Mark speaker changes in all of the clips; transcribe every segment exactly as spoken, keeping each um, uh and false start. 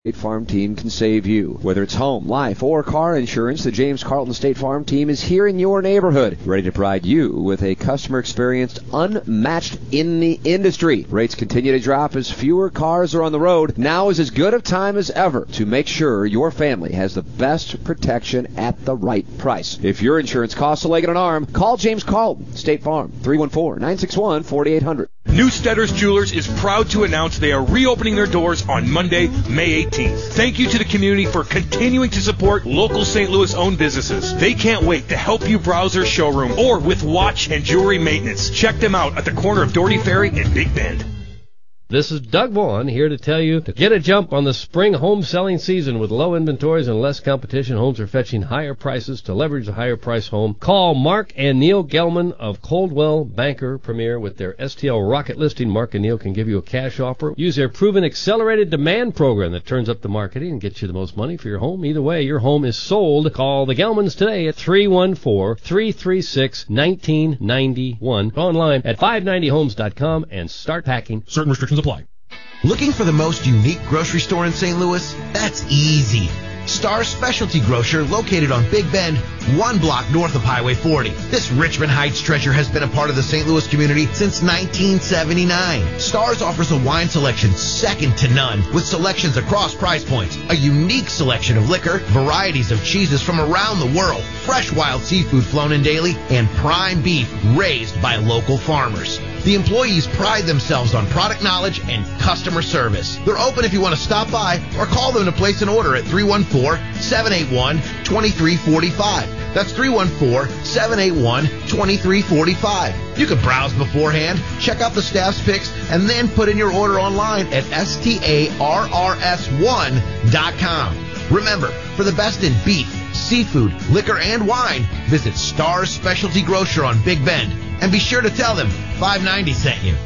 Speaker 1: State Farm team can save you. Whether it's home, life, or car insurance, the James Carlton State Farm team is here in your neighborhood, ready to provide you with a customer experience unmatched in the industry. Rates continue to drop as fewer cars are on the road. Now is as good a time as ever to make sure your family has the best protection at the right price. If your insurance costs a leg and an arm, call James Carlton State Farm, three one four, nine six one, four eight zero zero.
Speaker 2: Newsteaders Jewelers is proud to announce they are reopening their doors on Monday, May eighteenth. Thank you to the community for continuing to support local Saint Louis-owned businesses. They can't wait to help you browse their showroom or with watch and jewelry maintenance. Check them out at the corner of Doherty Ferry and Big Bend.
Speaker 3: This is Doug Vaughn here to tell you to get a jump on the spring home selling season. With low inventories and less competition, homes are fetching higher prices. To leverage a higher price home, call Mark and Neil Gelman of Coldwell Banker Premier with their S T L Rocket Listing. Mark and Neil can give you a cash offer. Use their proven accelerated demand program that turns up the marketing and gets you the most money for your home. Either way, your home is sold. Call the Gelmans today at three one four, three three six, one nine nine one. Online at five ninety homes dot com and start packing.
Speaker 2: Certain restrictions apply.
Speaker 4: Looking for the most unique grocery store in Saint Louis? That's easy. Star Specialty Grocer, located on Big Bend, one block north of Highway forty. This Richmond Heights treasure has been a part of the Saint Louis community since nineteen seventy-nine. Stars offers a wine selection second to none, with selections across price points, a unique selection of liquor, varieties of cheeses from around the world, fresh wild seafood flown in daily, and prime beef raised by local farmers. The employees pride themselves on product knowledge and customer service. They're open if you want to stop by or call them to place an order at three one four, seven eight one, two three four five. That's three one four, seven eight one, two three four five. You can browse beforehand, check out the staff's picks, and then put in your order online at S T A R R S one dot com. Remember, for the best in beef, seafood, liquor, and wine, visit Star's Specialty Grocer on Big Bend. And be sure to tell them five ninety sent you.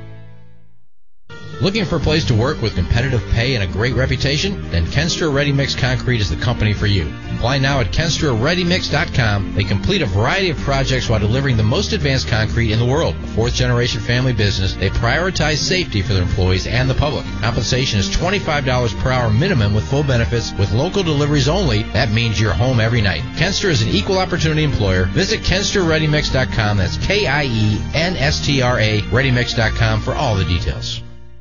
Speaker 5: Looking for a place to work with competitive pay and a great reputation? Then Kenstra Ready Mix Concrete is the company for you. Apply now at Kenstra Ready Mix dot com. They complete a variety of projects while delivering the most advanced concrete in the world. A fourth-generation family business, they prioritize safety for their employees and the public. Compensation is twenty-five dollars per hour minimum with full benefits. With local deliveries only, that means you're home every night. Kenstra is an equal opportunity employer. Visit Kenstra Ready Mix dot com. That's K I E N S T R A Ready Mix dot com for all the details.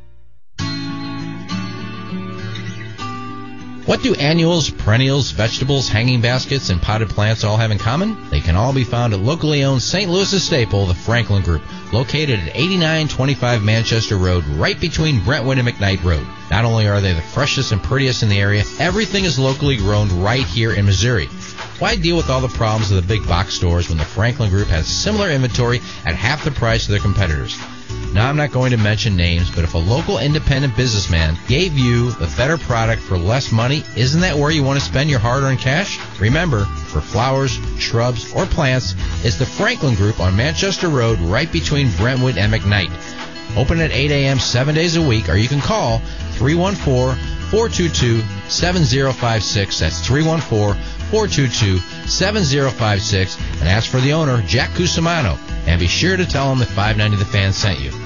Speaker 5: What do annuals, perennials, vegetables, hanging baskets, and potted plants all have in common? They can all be found at locally owned Saint Louis' staple, the Franklin Group, located at eighty-nine twenty-five Manchester Road, right between Brentwood and McKnight Road. Not only are they the freshest and prettiest in the area, everything is locally grown right here in Missouri. Why deal with all the problems of the big box stores when the Franklin Group has similar inventory at half the price of their competitors? Now, I'm not going to mention names, but if a local independent businessman gave you the better product for less money, isn't that where you want to spend your hard-earned cash? Remember, for flowers, shrubs, or plants, it's the Franklin Group on Manchester Road, right between Brentwood and McKnight. Open at eight a.m. seven days a week, or you can call three one four, four two two, seven zero five six. That's three one four, four two two, seven zero five six, and ask for the owner, Jack Cusimano. And be sure to tell him that five ninety The Fan sent you.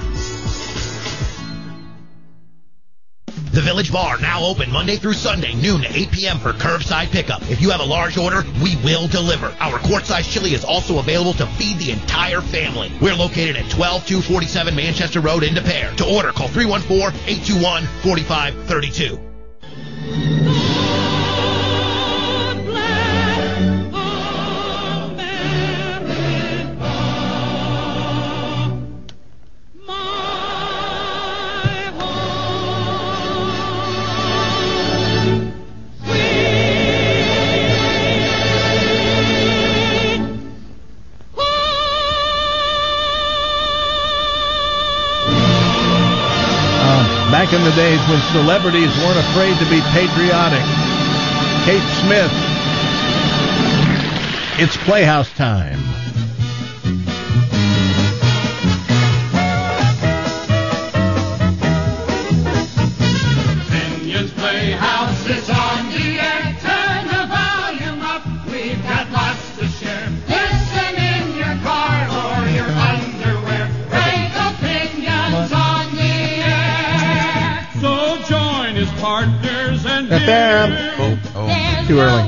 Speaker 4: The Village Bar, now open Monday through Sunday, noon to eight p.m. for curbside pickup. If you have a large order, we will deliver. Our quart-size chili is also available to feed the entire family. We're located at twelve two forty-seven Manchester Road in Des Peres. To order, call three one four, eight two one, four five three two.
Speaker 6: Back in the days when celebrities weren't afraid to be patriotic. Kate Smith. It's Playhouse time.
Speaker 7: Vineyard's Playhouse is on the air. Turn the volume up. We've got lots to share. Listen in your car or your underwear. Great opinions on the air. So join his partners and
Speaker 6: Oh,
Speaker 8: oh.
Speaker 6: Too early.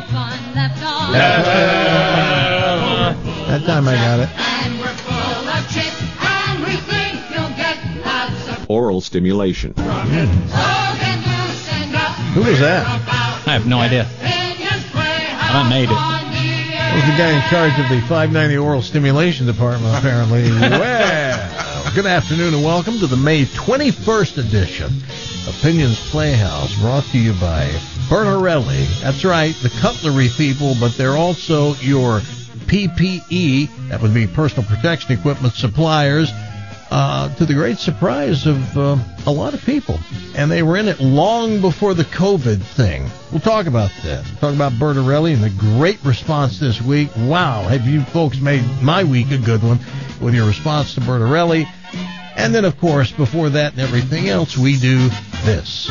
Speaker 6: That time I got it.
Speaker 7: And we're full of chips, and we think you'll get lots of
Speaker 9: Oral stimulation.
Speaker 7: So get loosened up.
Speaker 6: Who was that?
Speaker 10: I have no idea. I made it.
Speaker 6: That was the guy in charge of the five ninety Oral Stimulation Department, apparently. Well, good afternoon and welcome to the May twenty-first edition of Opinions Playhouse, brought to you by Bertarelli. That's right, the cutlery people, but they're also your P P E, that would be personal protection equipment suppliers, uh, to the great surprise of uh, a lot of people. And they were in it long before the COVID thing. We'll talk about that. We'll talk about Bertarelli and the great response this week. Wow, have you folks made my week a good one with your response to Bertarelli. And then, of course, before that and everything else, we do this.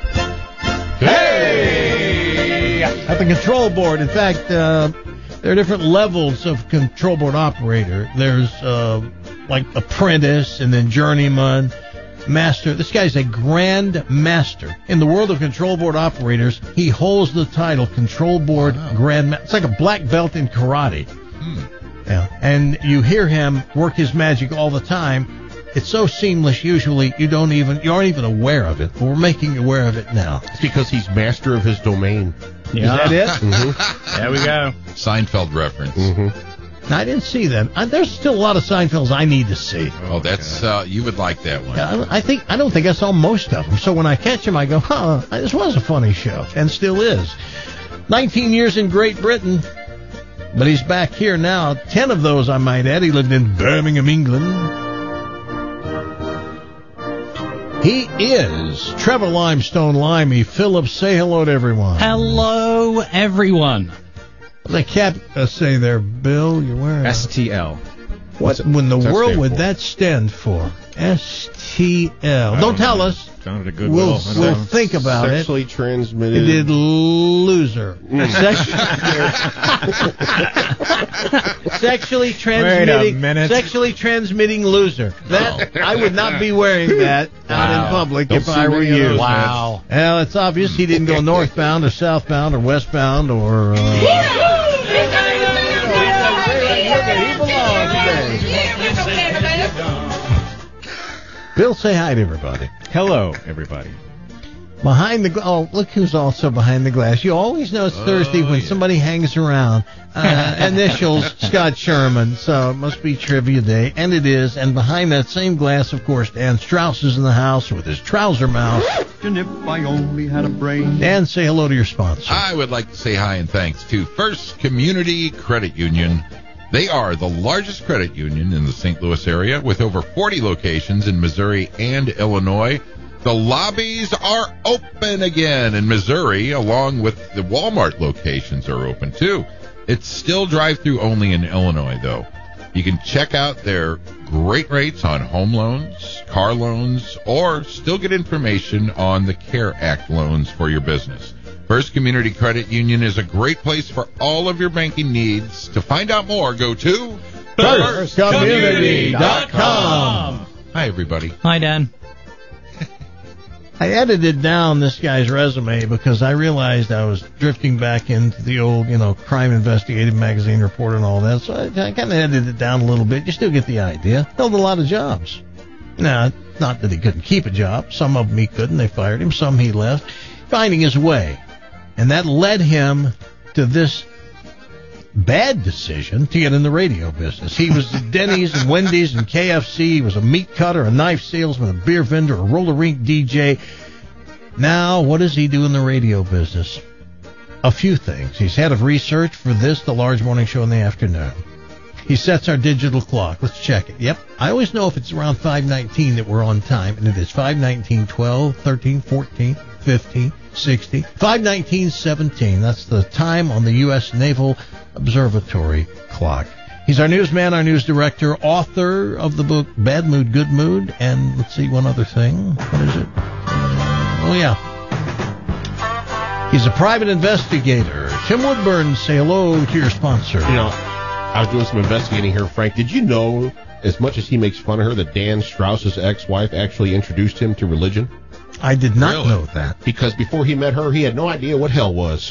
Speaker 6: Hey! At the control board, in fact, uh, there are different levels of control board operator. There's uh, like apprentice and then journeyman, master. This guy's a grand master. In the world of control board operators, he holds the title control board wow. grand master. It's like a black belt in karate. Hmm. Yeah. And you hear him work his magic all the time. It's so seamless, usually you don't even you aren't even aware of it. But we're making you aware of it now.
Speaker 11: It's because he's master of his domain.
Speaker 6: Yeah. Is that it?
Speaker 11: Mm-hmm.
Speaker 10: There we go.
Speaker 8: Seinfeld reference.
Speaker 11: Mm-hmm.
Speaker 6: I didn't see that. I, there's still a lot of Seinfelds I need to see.
Speaker 8: Oh, that's uh, you would like that one.
Speaker 6: Yeah, I think I don't think I saw most of them. So when I catch them, I go, "Huh, this was a funny show," and still is. nineteen years in Great Britain, but he's back here now. Ten of those, I might add. He lived in Birmingham, England. He is Trevor Limestone Limey. Phillips, say hello to everyone.
Speaker 10: Hello, everyone.
Speaker 6: The cap uh, say there, Bill, you're wearing
Speaker 9: S T L.
Speaker 6: What in the world would that stand for? S T L. Don't, don't tell us.
Speaker 9: Sounded a good
Speaker 6: We'll, we'll think about
Speaker 11: Sexually
Speaker 6: it.
Speaker 11: Sexually transmitted.
Speaker 6: It did loser.
Speaker 11: Mm.
Speaker 6: Sexually transmitting.
Speaker 9: Wait a minute.
Speaker 6: Sexually transmitting loser. That I would not be wearing that out
Speaker 8: Wow.
Speaker 6: in public
Speaker 11: Don't
Speaker 6: if I were
Speaker 11: see me in
Speaker 6: you.
Speaker 11: those
Speaker 6: Wow. Well, it's obvious he didn't go northbound or southbound or westbound or. Uh, Bill, say hi to everybody.
Speaker 9: Hello, everybody.
Speaker 6: Behind the gla- oh, look who's also behind the glass. You always know it's
Speaker 8: Oh,
Speaker 6: Thursday when
Speaker 8: yeah.
Speaker 6: somebody hangs around. Uh, initials Scott Sherman, so it must be trivia day, and it is. And behind that same glass, of course, Dan Strauss is in the house with his trouser mouth.
Speaker 12: And if I only had a brain.
Speaker 6: Dan, say hello to your sponsor.
Speaker 8: I would like to say hi and thanks to First Community Credit Union. They are the largest credit union in the Saint Louis area with over forty locations in Missouri and Illinois. The lobbies are open again in Missouri, along with the Walmart locations are open too. It's still drive-through only in Illinois, though. You can check out their great rates on home loans, car loans, or still get information on the CARE Act loans for your business. First Community Credit Union is a great place for all of your banking needs. To find out more, go to
Speaker 6: first community dot com.
Speaker 8: Hi, everybody.
Speaker 10: Hi, Dan.
Speaker 6: I edited down this guy's resume because I realized I was drifting back into the old, you know, crime investigative magazine report and all that. So I, I kind of edited it down a little bit. You still get the idea. Held a lot of jobs. Now, not that he couldn't keep a job. Some of them he couldn't. They fired him. Some he left. Finding his way. And that led him to this bad decision to get in the radio business. He was at Denny's and Wendy's and K F C. He was a meat cutter, a knife salesman, a beer vendor, a roller rink D J. Now, what does he do in the radio business? A few things. He's head of research for this, the large morning show in the afternoon. He sets our digital clock. Let's check it. Yep. I always know if it's around five nineteen that we're on time, and it is five nineteen, twelve, thirteen, fourteen, fifteen, sixteen, five nineteen, seventeen. That's the time on the U S Naval Observatory clock. He's our newsman, our news director, author of the book Bad Mood, Good Mood, and let's see, one other thing. What is it? Oh, yeah. He's a private investigator. Tim Woodburn, say hello to your sponsor.
Speaker 11: You know, I was doing some investigating here, Frank. Did you know, as much as he makes fun of her, that Dan Strauss's ex-wife actually introduced him to religion?
Speaker 6: I did not
Speaker 8: Really?
Speaker 6: know that.
Speaker 11: Because before he met her, he had no idea what hell was.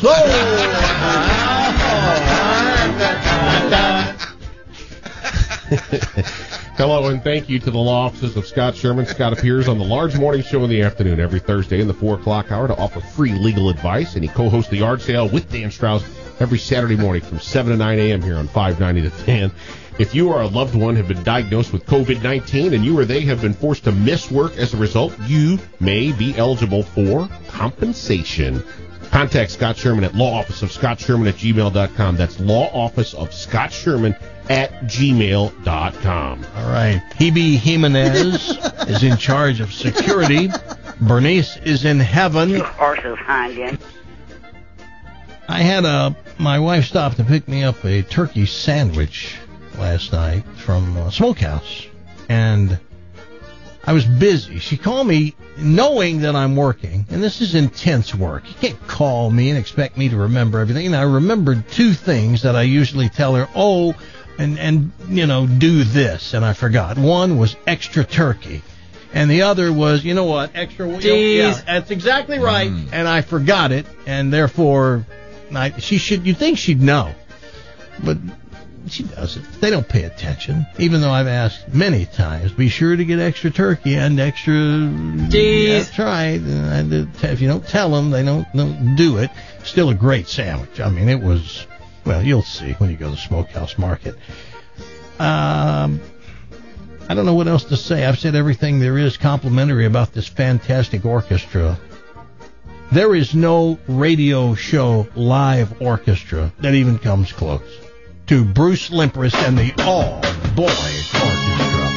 Speaker 11: Hello and thank you to the law offices of Scott Sherman. Scott appears on the large morning show in the afternoon every Thursday in the four o'clock hour to offer free legal advice, and he co-hosts the Yard Sale with Dan Strauss every Saturday morning from seven to nine a.m. here on five ninety The Fan. If you or a loved one have been diagnosed with covid nineteen and you or they have been forced to miss work as a result, you may be eligible for compensation. Contact Scott Sherman at law office of scott sherman at gmail dot com. That's law office of scott sherman at gmail dot com.
Speaker 6: All right. Hebe Jimenez is in charge of security. Bernice is in heaven.
Speaker 13: Horses behind you.
Speaker 6: I had a my wife stopped to pick me up a turkey sandwich last night from uh, Smokehouse, and I was busy. She called me knowing that I'm working, and this is intense work. You can't call me and expect me to remember everything. And I remembered two things that I usually tell her, oh, and, and you know, do this, and I forgot. One was extra turkey, and the other was, you know what, extra... Yeah, that's exactly right, mm. and I forgot it, and therefore, I, she should. You'd think she'd know, but... she doesn't. They don't pay attention, even though I've asked many times. Be sure to get extra turkey and extra. Yeah, that's right. And if you don't tell them, they don't, don't do it. Still a great sandwich. I mean, it was. Well, you'll see when you go to the Smokehouse Market. Um, I don't know what else to say. I've said everything there is complimentary about this fantastic orchestra. There is no radio show live orchestra that even comes close to Bruce Limpris and the All Boy Orchestra.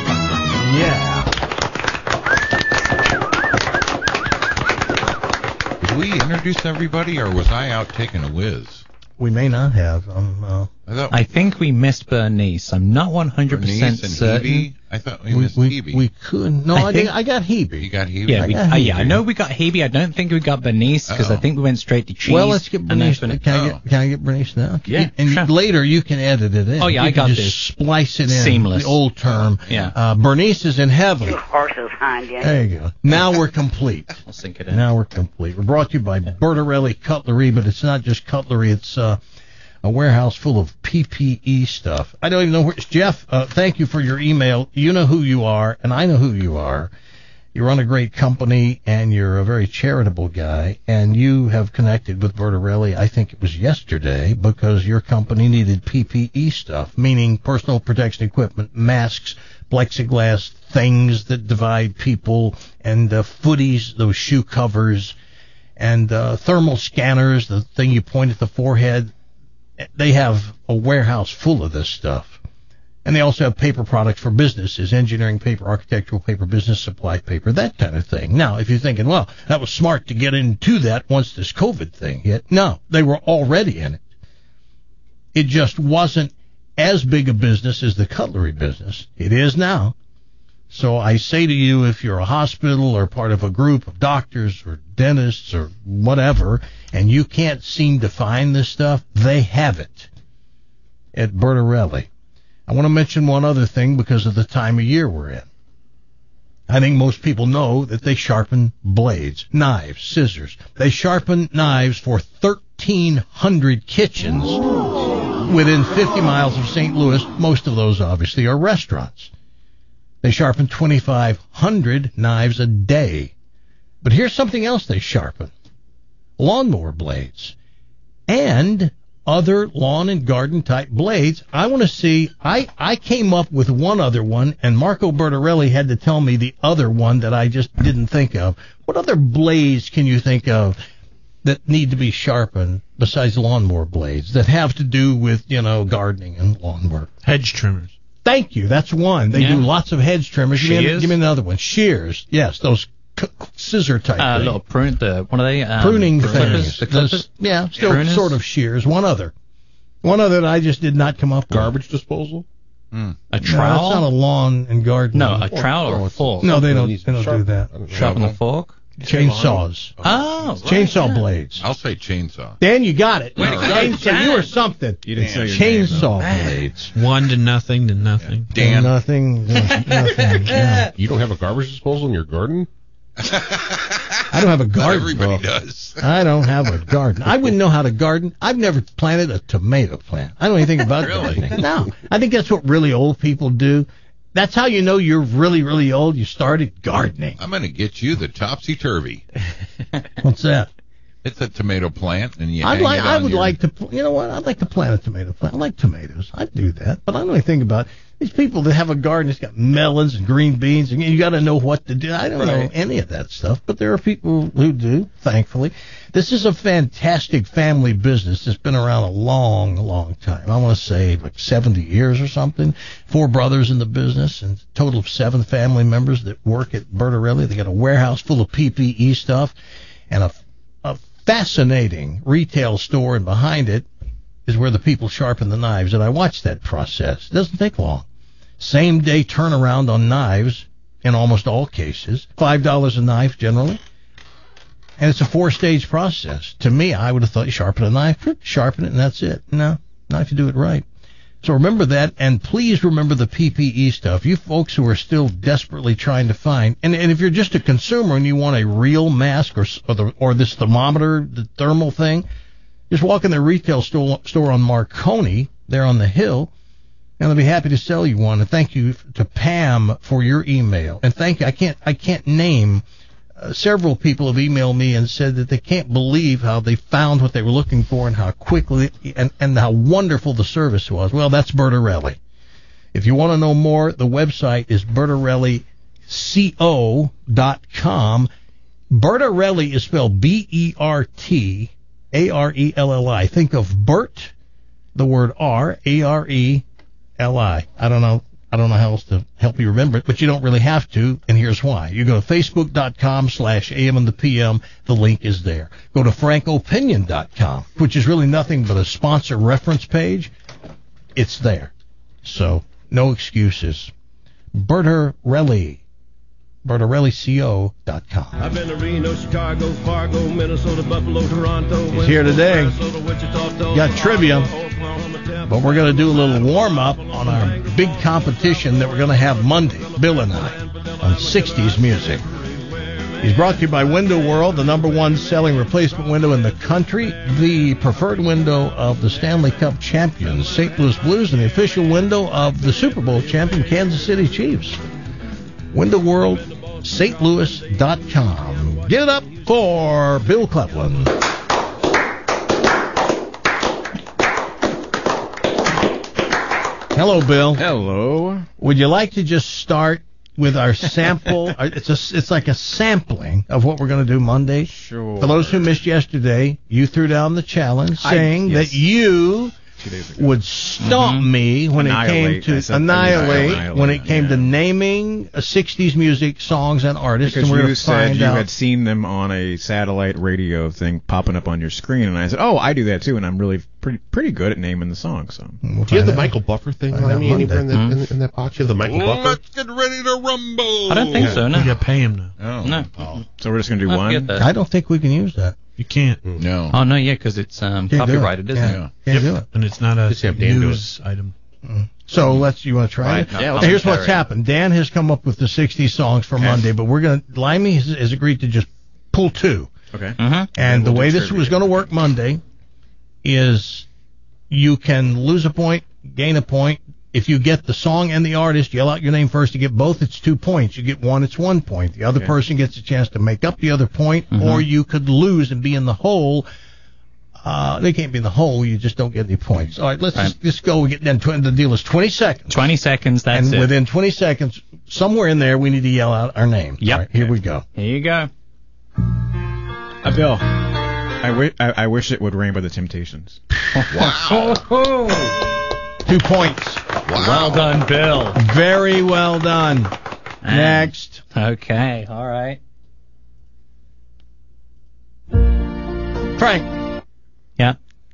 Speaker 6: Yeah.
Speaker 8: Did we introduce everybody, or was I out taking a whiz?
Speaker 6: We may not have. Um, uh,
Speaker 10: I, thought I think we missed Bernice. I'm not one hundred percent certain.
Speaker 8: Hebe? I thought we,
Speaker 6: we
Speaker 8: missed
Speaker 6: we,
Speaker 8: Hebe.
Speaker 6: We could. No, I, I, did, I got Hebe.
Speaker 8: You got Hebe?
Speaker 10: Yeah, we,
Speaker 6: I,
Speaker 10: uh, yeah, I know we got Hebe. I don't think we got Bernice, because I think we went straight to cheese.
Speaker 6: Well, let's get Bernice. Can,
Speaker 10: oh.
Speaker 6: I get, can I get Bernice now?
Speaker 10: Yeah,
Speaker 6: And
Speaker 10: sure.
Speaker 6: later you can edit it in.
Speaker 10: Oh, yeah,
Speaker 6: you
Speaker 10: I got
Speaker 6: can just
Speaker 10: this.
Speaker 6: Splice it in.
Speaker 10: Seamless.
Speaker 6: The old term.
Speaker 10: Yeah.
Speaker 6: Uh, Bernice is in heaven.
Speaker 13: Horses behind you.
Speaker 6: There you go. Now we're complete.
Speaker 10: I'll sink it in.
Speaker 6: Now we're complete. We're brought to you by Bertarelli Cutlery, but it's not just cutlery. It's uh, a warehouse full of P P E stuff. I don't even know where. Jeff, uh, thank you for your email. You know who you are, and I know who you are. You run a great company, and you're a very charitable guy, and you have connected with Bertarelli, I think it was yesterday, because your company needed P P E stuff, meaning personal protection equipment, masks, plexiglass things that divide people, and uh, footies, those shoe covers, and uh, thermal scanners, the thing you point at the forehead. They have a warehouse full of this stuff. And they also have paper products for businesses, engineering paper, architectural paper, business supply paper, that kind of thing. Now, if you're thinking, well, that was smart to get into that once this COVID thing hit. No, they were already in it. It just wasn't as big a business as the cutlery business. It is now. So I say to you, if you're a hospital or part of a group of doctors or dentists or whatever, and you can't seem to find this stuff, they have it at Bertarelli. I want to mention one other thing because of the time of year we're in. I think most people know that they sharpen blades, knives, scissors. They sharpen knives for thirteen hundred kitchens within fifty miles of Saint Louis. Most of those, obviously, are restaurants. They sharpen twenty-five hundred knives a day. But here's something else they sharpen. Lawnmower blades. And other lawn and garden type blades. I want to see, I, I came up with one other one, and Marco Bertarelli had to tell me the other one that I just didn't think of. What other blades can you think of that need to be sharpened besides lawnmower blades that have to do with, you know, gardening and lawn work?
Speaker 14: Hedge trimmers.
Speaker 6: Thank you. That's one. They
Speaker 14: yeah.
Speaker 6: do lots of hedge trimmers. Give me,
Speaker 14: Shears?
Speaker 6: give me another one. Shears. Yes, those c- scissor type
Speaker 10: Uh,
Speaker 6: things.
Speaker 10: little prune, the, what are they? Um,
Speaker 6: Pruning
Speaker 10: the
Speaker 6: things.
Speaker 10: clippers, the clippers?
Speaker 6: Those, yeah, still
Speaker 10: Pruners?
Speaker 6: sort of shears. One other. One other that I just did not come up with.
Speaker 11: Garbage disposal?
Speaker 8: Mm.
Speaker 10: A
Speaker 6: No,
Speaker 10: trowel?
Speaker 6: that's not a lawn and garden.
Speaker 10: No, a trowel or a fork?
Speaker 6: No, they don't, they don't do that.
Speaker 10: Sharpen a fork?
Speaker 6: Chainsaws.
Speaker 10: Oh, right,
Speaker 6: Chainsaw
Speaker 10: yeah.
Speaker 6: blades.
Speaker 8: I'll say chainsaw.
Speaker 6: Dan, you got it.
Speaker 8: Way to go.
Speaker 6: Chainsaw, you were something.
Speaker 14: You didn't say your
Speaker 6: Chainsaw
Speaker 14: name,
Speaker 6: blades.
Speaker 14: One to nothing to nothing.
Speaker 8: Dan.
Speaker 6: Nothing. nothing. Yeah.
Speaker 11: You don't have a garbage disposal in your garden?
Speaker 6: I don't have a garden.
Speaker 8: Not everybody
Speaker 6: bro.
Speaker 8: does.
Speaker 6: I don't have a garden. I wouldn't know how to garden. I've never planted a tomato plant. I don't know anything about
Speaker 8: Really?
Speaker 6: gardening. No. I think that's what really old people do. That's how you know you're really, really old. You started gardening.
Speaker 8: I'm going to get you the topsy-turvy.
Speaker 6: What's that?
Speaker 8: It's a tomato plant, and you
Speaker 6: I'd
Speaker 8: hang
Speaker 6: like.
Speaker 8: it
Speaker 6: I
Speaker 8: on
Speaker 6: would
Speaker 8: your-
Speaker 6: like to. You know what? I'd like to plant a tomato plant. I like tomatoes. I'd do that. But I don't know anything about these people that have a garden that's got melons and green beans, and you got to know what to do. I don't know
Speaker 8: Right.
Speaker 6: any of that stuff, but there are people who do. Thankfully, this is a fantastic family business that's been around a long, long time. I want to say like seventy years or something. Four brothers in the business, and a total of seven family members that work at Bertarelli. They got a warehouse full of P P E stuff, and a a fascinating retail store, and behind it is where the people sharpen the knives. And I watched that process. It doesn't take long. Same day turnaround on knives in almost all cases. Five dollars a knife generally. And it's a four-stage process. To me, I would have thought you sharpen a knife, sharpen it, and that's it. No, not if you do it right. So remember that, and please remember the P P E stuff. You folks who are still desperately trying to find, and, and if you're just a consumer and you want a real mask or or, the, or this thermometer, the thermal thing, just walk in the retail store, store on Marconi, there on the hill, and they'll be happy to sell you one. And thank you to Pam for your email. And thank you. I can't I can't name. Uh, several people have emailed me and said that they can't believe how they found what they were looking for and how quickly and, and how wonderful the service was. Well, that's Bertarelli. If you want to know more, the website is bertarelli co dot com. Bertarelli is spelled B E R T A R E L L I. Think of Bert, the word R, A R E L I. I don't know. I don't know how else to help you remember it, but you don't really have to, and here's why. You go to facebook.com slash AM and the PM. The link is there. Go to frank opinion dot com, which is really nothing but a sponsor reference page. It's there. So, no excuses. Bertarelli. bertarelli co dot com.
Speaker 14: I've been to Reno, Chicago, Fargo, Minnesota, Buffalo, Toronto.
Speaker 6: He's here today. Got trivia. But we're going to do a little warm-up on our big competition that we're going to have Monday, Bill and I, on sixties music. He's brought to you by Window World, the number one selling replacement window in the country, the preferred window of the Stanley Cup champions, Saint Louis Blues, and the official window of the Super Bowl champion, Kansas City Chiefs. Window World, Saint Louis dot com. Get it up for Bill Cleveland. Hello, Bill.
Speaker 9: Hello.
Speaker 6: Would you like to just start with our sample? It's a, it's like a sampling of what we're going to do Monday.
Speaker 9: Sure.
Speaker 6: For those who missed yesterday, you threw down the challenge saying
Speaker 9: I, yes.
Speaker 6: that you
Speaker 9: Two days ago.
Speaker 6: would stomp
Speaker 9: Mm-hmm.
Speaker 6: me when
Speaker 9: Annihilate.
Speaker 6: it came
Speaker 9: I
Speaker 6: to
Speaker 9: said
Speaker 6: annihilate,
Speaker 9: annihilate,
Speaker 6: when it came
Speaker 9: yeah.
Speaker 6: to naming uh, sixties music songs and artists.
Speaker 9: Because
Speaker 6: and we're
Speaker 9: you
Speaker 6: going to
Speaker 9: said
Speaker 6: find
Speaker 9: you
Speaker 6: out.
Speaker 9: had seen them on a satellite radio thing popping up on your screen, and I said, "Oh, I do that too," and I'm really pretty pretty good at naming the songs. So.
Speaker 6: We'll
Speaker 11: Do you have the
Speaker 6: find out.
Speaker 11: Michael Buffer thing
Speaker 6: Find
Speaker 11: on
Speaker 6: out
Speaker 11: me anywhere in, the,
Speaker 6: Monday.
Speaker 11: in, in that box? You have the Michael Buffer?
Speaker 8: Let's get ready to rumble.
Speaker 10: I don't think so, no.
Speaker 15: You got to pay him now.
Speaker 8: Oh.
Speaker 10: No.
Speaker 8: Oh.
Speaker 9: So we're just gonna do
Speaker 10: I
Speaker 9: one.
Speaker 10: get that.
Speaker 6: I don't think we can use that.
Speaker 15: You can't.
Speaker 8: No.
Speaker 10: Oh, no, yeah, because it's um,
Speaker 6: Can't do it.
Speaker 10: copyrighted, isn't
Speaker 6: Yeah.
Speaker 10: it?
Speaker 6: Can't do it.
Speaker 15: And it's not a
Speaker 11: Just have Dan do
Speaker 15: news item.
Speaker 6: So let's. You want to try
Speaker 10: Right.
Speaker 6: it?
Speaker 10: Yeah,
Speaker 6: Now,
Speaker 10: let's
Speaker 6: here's
Speaker 10: try
Speaker 6: what's
Speaker 10: it.
Speaker 6: happened. Dan has come up with the sixties songs for Monday, but we're gonna. Limey has, has agreed to just pull two.
Speaker 9: Okay.
Speaker 10: Mm-hmm.
Speaker 6: And
Speaker 9: we'll
Speaker 6: the
Speaker 9: do
Speaker 6: way this
Speaker 9: trivia.
Speaker 6: was going to work Monday is you can lose a point, gain a point. If you get the song and the artist, yell out your name first. You get both, it's two points. You get one, it's one point. The other
Speaker 9: Okay.
Speaker 6: person gets a chance to make up the other point,
Speaker 10: Mhm.
Speaker 6: or you could lose and be in the hole. Uh, they can't be in the hole. You just don't get any points. All right, let's
Speaker 10: Right.
Speaker 6: just, just go. We get then. tw- The deal is twenty seconds.
Speaker 10: twenty seconons, that's
Speaker 6: and
Speaker 10: it.
Speaker 6: within twenty seconds, somewhere in there, we need to yell out our name.
Speaker 10: Yep.
Speaker 6: All right, here we go.
Speaker 10: Here you go.
Speaker 9: Uh, Bill, I, wi- I, I wish it would rain by the Temptations.
Speaker 8: Wow.
Speaker 6: Two points.
Speaker 10: Well done, Bill.
Speaker 6: Very well done.
Speaker 10: And-
Speaker 6: Next.
Speaker 10: Okay, all right.
Speaker 6: Frank.
Speaker 10: Yeah.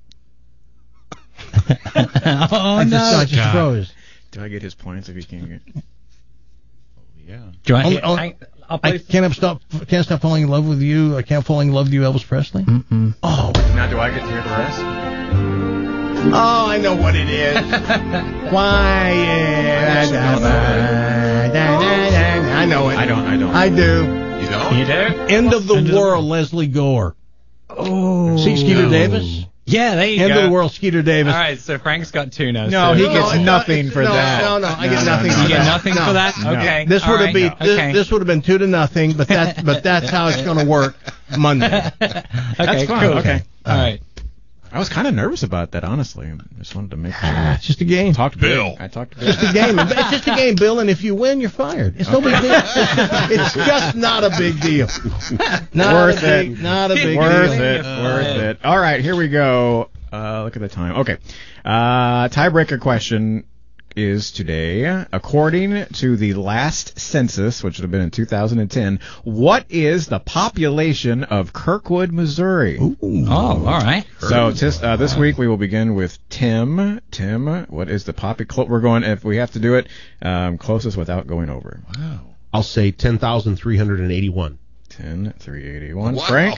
Speaker 10: oh,
Speaker 6: I
Speaker 10: no.
Speaker 6: just, I just
Speaker 15: God.
Speaker 6: froze.
Speaker 9: Do I get his points if he can't get?
Speaker 8: Yeah.
Speaker 10: Do I,
Speaker 6: Only-
Speaker 10: I,
Speaker 6: only-
Speaker 10: I'll
Speaker 6: I
Speaker 10: play.
Speaker 6: can't stop. Can't stop falling in love with you. I can't fall in love with you, Elvis Presley.
Speaker 10: Mm-mm.
Speaker 6: Oh,
Speaker 9: Now do I get to hear the rest?
Speaker 6: oh, I know what it is. Why? Yeah, I know it.
Speaker 9: I don't. I don't.
Speaker 6: I do.
Speaker 8: You don't?
Speaker 10: You do?
Speaker 6: End of the
Speaker 10: End of the
Speaker 6: World,
Speaker 10: World.
Speaker 6: Leslie Gore.
Speaker 10: Oh.
Speaker 6: See Skeeter Davis?
Speaker 10: Yeah, there you
Speaker 6: End
Speaker 10: go.
Speaker 6: of the World, Skeeter Davis.
Speaker 10: All right, so Frank's got two now.
Speaker 9: No,
Speaker 10: so-
Speaker 9: he gets
Speaker 6: No,
Speaker 9: nothing for
Speaker 6: no,
Speaker 9: that.
Speaker 6: No, no, I
Speaker 9: No,
Speaker 6: get
Speaker 9: no,
Speaker 6: nothing
Speaker 9: no.
Speaker 6: for
Speaker 10: You get
Speaker 6: that.
Speaker 10: nothing
Speaker 6: No.
Speaker 10: for that?
Speaker 9: No.
Speaker 10: Okay.
Speaker 6: This
Speaker 10: all
Speaker 6: would have
Speaker 10: right.
Speaker 6: been this,
Speaker 10: Okay.
Speaker 6: this would have been two to nothing, but that but that's how it's going to work Monday.
Speaker 10: Okay,
Speaker 9: That's fine.
Speaker 10: cool.
Speaker 9: Okay.
Speaker 10: All right.
Speaker 9: I was kind of nervous about that, honestly. I just wanted to make sure.
Speaker 6: It's just a game.
Speaker 9: Talk to
Speaker 8: Bill.
Speaker 9: I talked to Bill.
Speaker 6: It's just a game. It's just a game, Bill, and if you win, you're fired. It's no big deal. It's just not a big deal. Not
Speaker 9: Worth
Speaker 6: a big,
Speaker 9: it.
Speaker 6: Not a big
Speaker 9: Worth
Speaker 6: deal.
Speaker 9: it. Worth it. All right, here we go. Uh, look at the time. Okay. Uh, tiebreaker question is today, according to the last census, which would have been in two thousand ten, what is the population of Kirkwood, Missouri?
Speaker 10: Oh, all right.
Speaker 9: So tis, uh, this week we will begin with Tim. Tim, what is the popu- clo- We're going, if we have to do it, um, closest without going over.
Speaker 8: Wow.
Speaker 11: I'll say ten thousand three hundred eighty-one.
Speaker 9: ten, three eighty-one.
Speaker 8: Wow.
Speaker 9: Frank?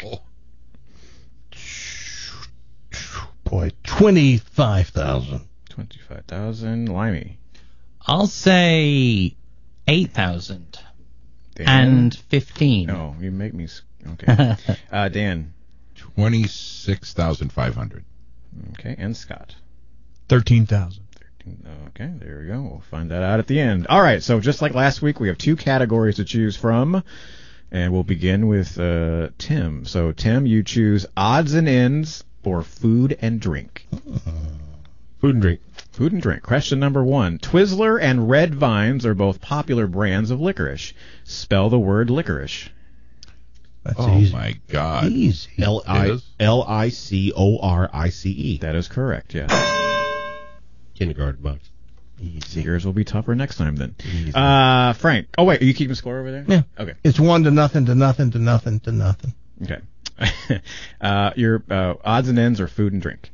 Speaker 6: Boy, twenty-five thousand.
Speaker 9: twenty-five thousand. Limey.
Speaker 10: I'll say eight thousand
Speaker 9: Dan?
Speaker 10: and fifteen.
Speaker 9: No, you make me. s- Okay. uh, Dan.
Speaker 8: twenty-six thousand five hundred.
Speaker 9: Okay. And Scott.
Speaker 6: thirteen thousand.
Speaker 9: Okay, there we go. We'll find that out at the end. All right, so just like last week, we have two categories to choose from, and we'll begin with uh, Tim. So, Tim, you choose odds and ends or food and drink.
Speaker 11: Food and drink.
Speaker 9: Food and drink. Question number one. Twizzler and Red Vines are both popular brands of licorice. Spell the word licorice.
Speaker 6: That's
Speaker 8: Oh,
Speaker 6: easy.
Speaker 8: my God.
Speaker 6: Easy.
Speaker 11: L I
Speaker 8: is?
Speaker 11: L I C O R I C E.
Speaker 9: That is correct, yes.
Speaker 11: Kindergarten bucks.
Speaker 9: Easy. Yours will be tougher next time then. Uh, Frank. Oh, wait, are you keeping score over there?
Speaker 6: Yeah.
Speaker 9: Okay.
Speaker 6: It's one to nothing to nothing to nothing to nothing.
Speaker 9: Okay. uh, your uh, odds and ends are food and drink.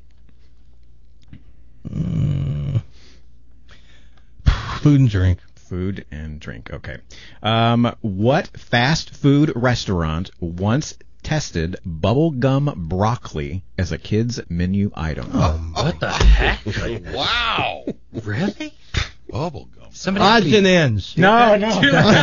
Speaker 6: Mm. Food and drink.
Speaker 9: Food and drink. Okay. Um, what fast food restaurant once tested bubblegum broccoli as a kid's menu item?
Speaker 10: What the heck?
Speaker 8: Wow.
Speaker 10: Really?
Speaker 8: Bubblegum.
Speaker 10: Somebody
Speaker 6: Odds and ends.
Speaker 9: No, no.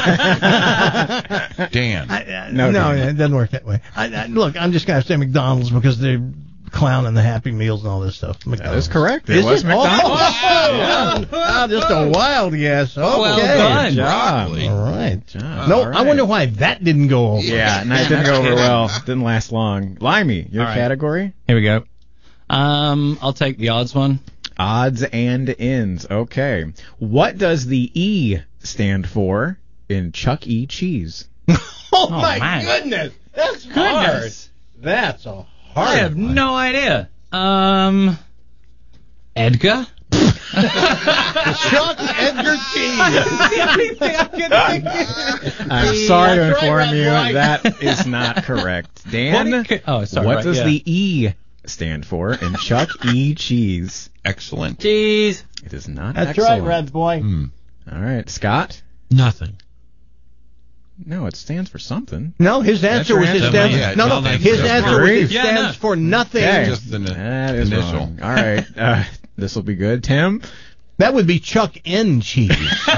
Speaker 8: Dan.
Speaker 6: I, I,
Speaker 9: No,
Speaker 6: no,
Speaker 9: Dan.
Speaker 6: it doesn't work that way. I, I, look, I'm just going to say McDonald's because they're clowning the Happy Meals and all this stuff.
Speaker 9: That
Speaker 6: McDonald's.
Speaker 9: is correct. It
Speaker 6: Is
Speaker 9: was
Speaker 6: it?
Speaker 9: McDonald's.
Speaker 6: Oh, oh, just a wild guess. Okay.
Speaker 10: Well done.
Speaker 9: Good job.
Speaker 8: Broccoli.
Speaker 6: All right.
Speaker 9: job.
Speaker 6: No,
Speaker 9: All
Speaker 6: I wonder why that didn't go over.
Speaker 9: Yeah, and that didn't go over well. Didn't last long. Limey, your
Speaker 10: All right.
Speaker 9: category?
Speaker 10: Here we go. Um, I'll take the odds one.
Speaker 9: Odds and ends. Okay. What does the E stand for in Chuck E. Cheese?
Speaker 6: Oh, my
Speaker 10: man.
Speaker 6: goodness. That's
Speaker 10: Goodness.
Speaker 6: hard. That's a hard
Speaker 10: I have
Speaker 6: one.
Speaker 10: no idea. Um, Edgar?
Speaker 6: Chuck Edgar Cheese.
Speaker 10: the only thing I can think of.
Speaker 9: I'm sorry to
Speaker 6: That's right,
Speaker 9: inform
Speaker 6: Red
Speaker 9: you
Speaker 6: White.
Speaker 9: that is not correct. Dan,
Speaker 10: What could- oh, sorry,
Speaker 9: what
Speaker 10: right,
Speaker 9: does
Speaker 10: yeah.
Speaker 9: the E stand for in Chuck E. Cheese?
Speaker 8: Excellent.
Speaker 10: Jeez.
Speaker 9: It is not
Speaker 6: That's
Speaker 9: excellent.
Speaker 6: right, Red Boy.
Speaker 8: Hmm.
Speaker 9: All right, Scott?
Speaker 11: Nothing.
Speaker 9: No, it stands for something.
Speaker 6: No, his answer
Speaker 9: your
Speaker 6: was it
Speaker 9: answer.
Speaker 6: stands.
Speaker 8: Yeah,
Speaker 6: no, no,
Speaker 8: well, that's
Speaker 6: his
Speaker 8: just
Speaker 6: answer was it
Speaker 9: brief.
Speaker 10: Yeah,
Speaker 6: stands
Speaker 10: no.
Speaker 6: for nothing.
Speaker 9: Okay.
Speaker 8: Just the
Speaker 9: That is
Speaker 8: initial.
Speaker 9: wrong. All right, uh, this will be good. Tim?
Speaker 6: That would be Chuck N Cheese.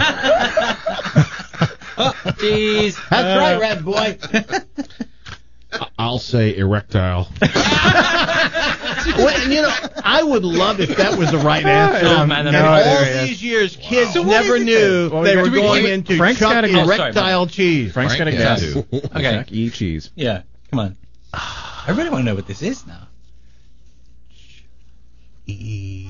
Speaker 10: Jeez.
Speaker 6: That's right, Red Boy.
Speaker 11: I'll say erectile.
Speaker 6: Well, you know, I would love if that was the right answer.
Speaker 10: Oh, man,
Speaker 6: and
Speaker 10: that'd
Speaker 6: all
Speaker 10: be hilarious.
Speaker 6: these years, kids
Speaker 10: So what
Speaker 6: never
Speaker 10: is it
Speaker 6: knew
Speaker 9: then? Well,
Speaker 6: they
Speaker 9: we
Speaker 6: were
Speaker 9: got-
Speaker 6: going
Speaker 9: we-
Speaker 6: into
Speaker 9: Frank's
Speaker 6: Chuck
Speaker 9: gotta guess.
Speaker 6: Erectile Cheese.
Speaker 9: Frank's got to
Speaker 8: Frank
Speaker 9: guess.
Speaker 8: has to.
Speaker 10: Okay.
Speaker 9: Chuck E. Cheese.
Speaker 10: Yeah, come on. I really want to know what this is now.
Speaker 6: E-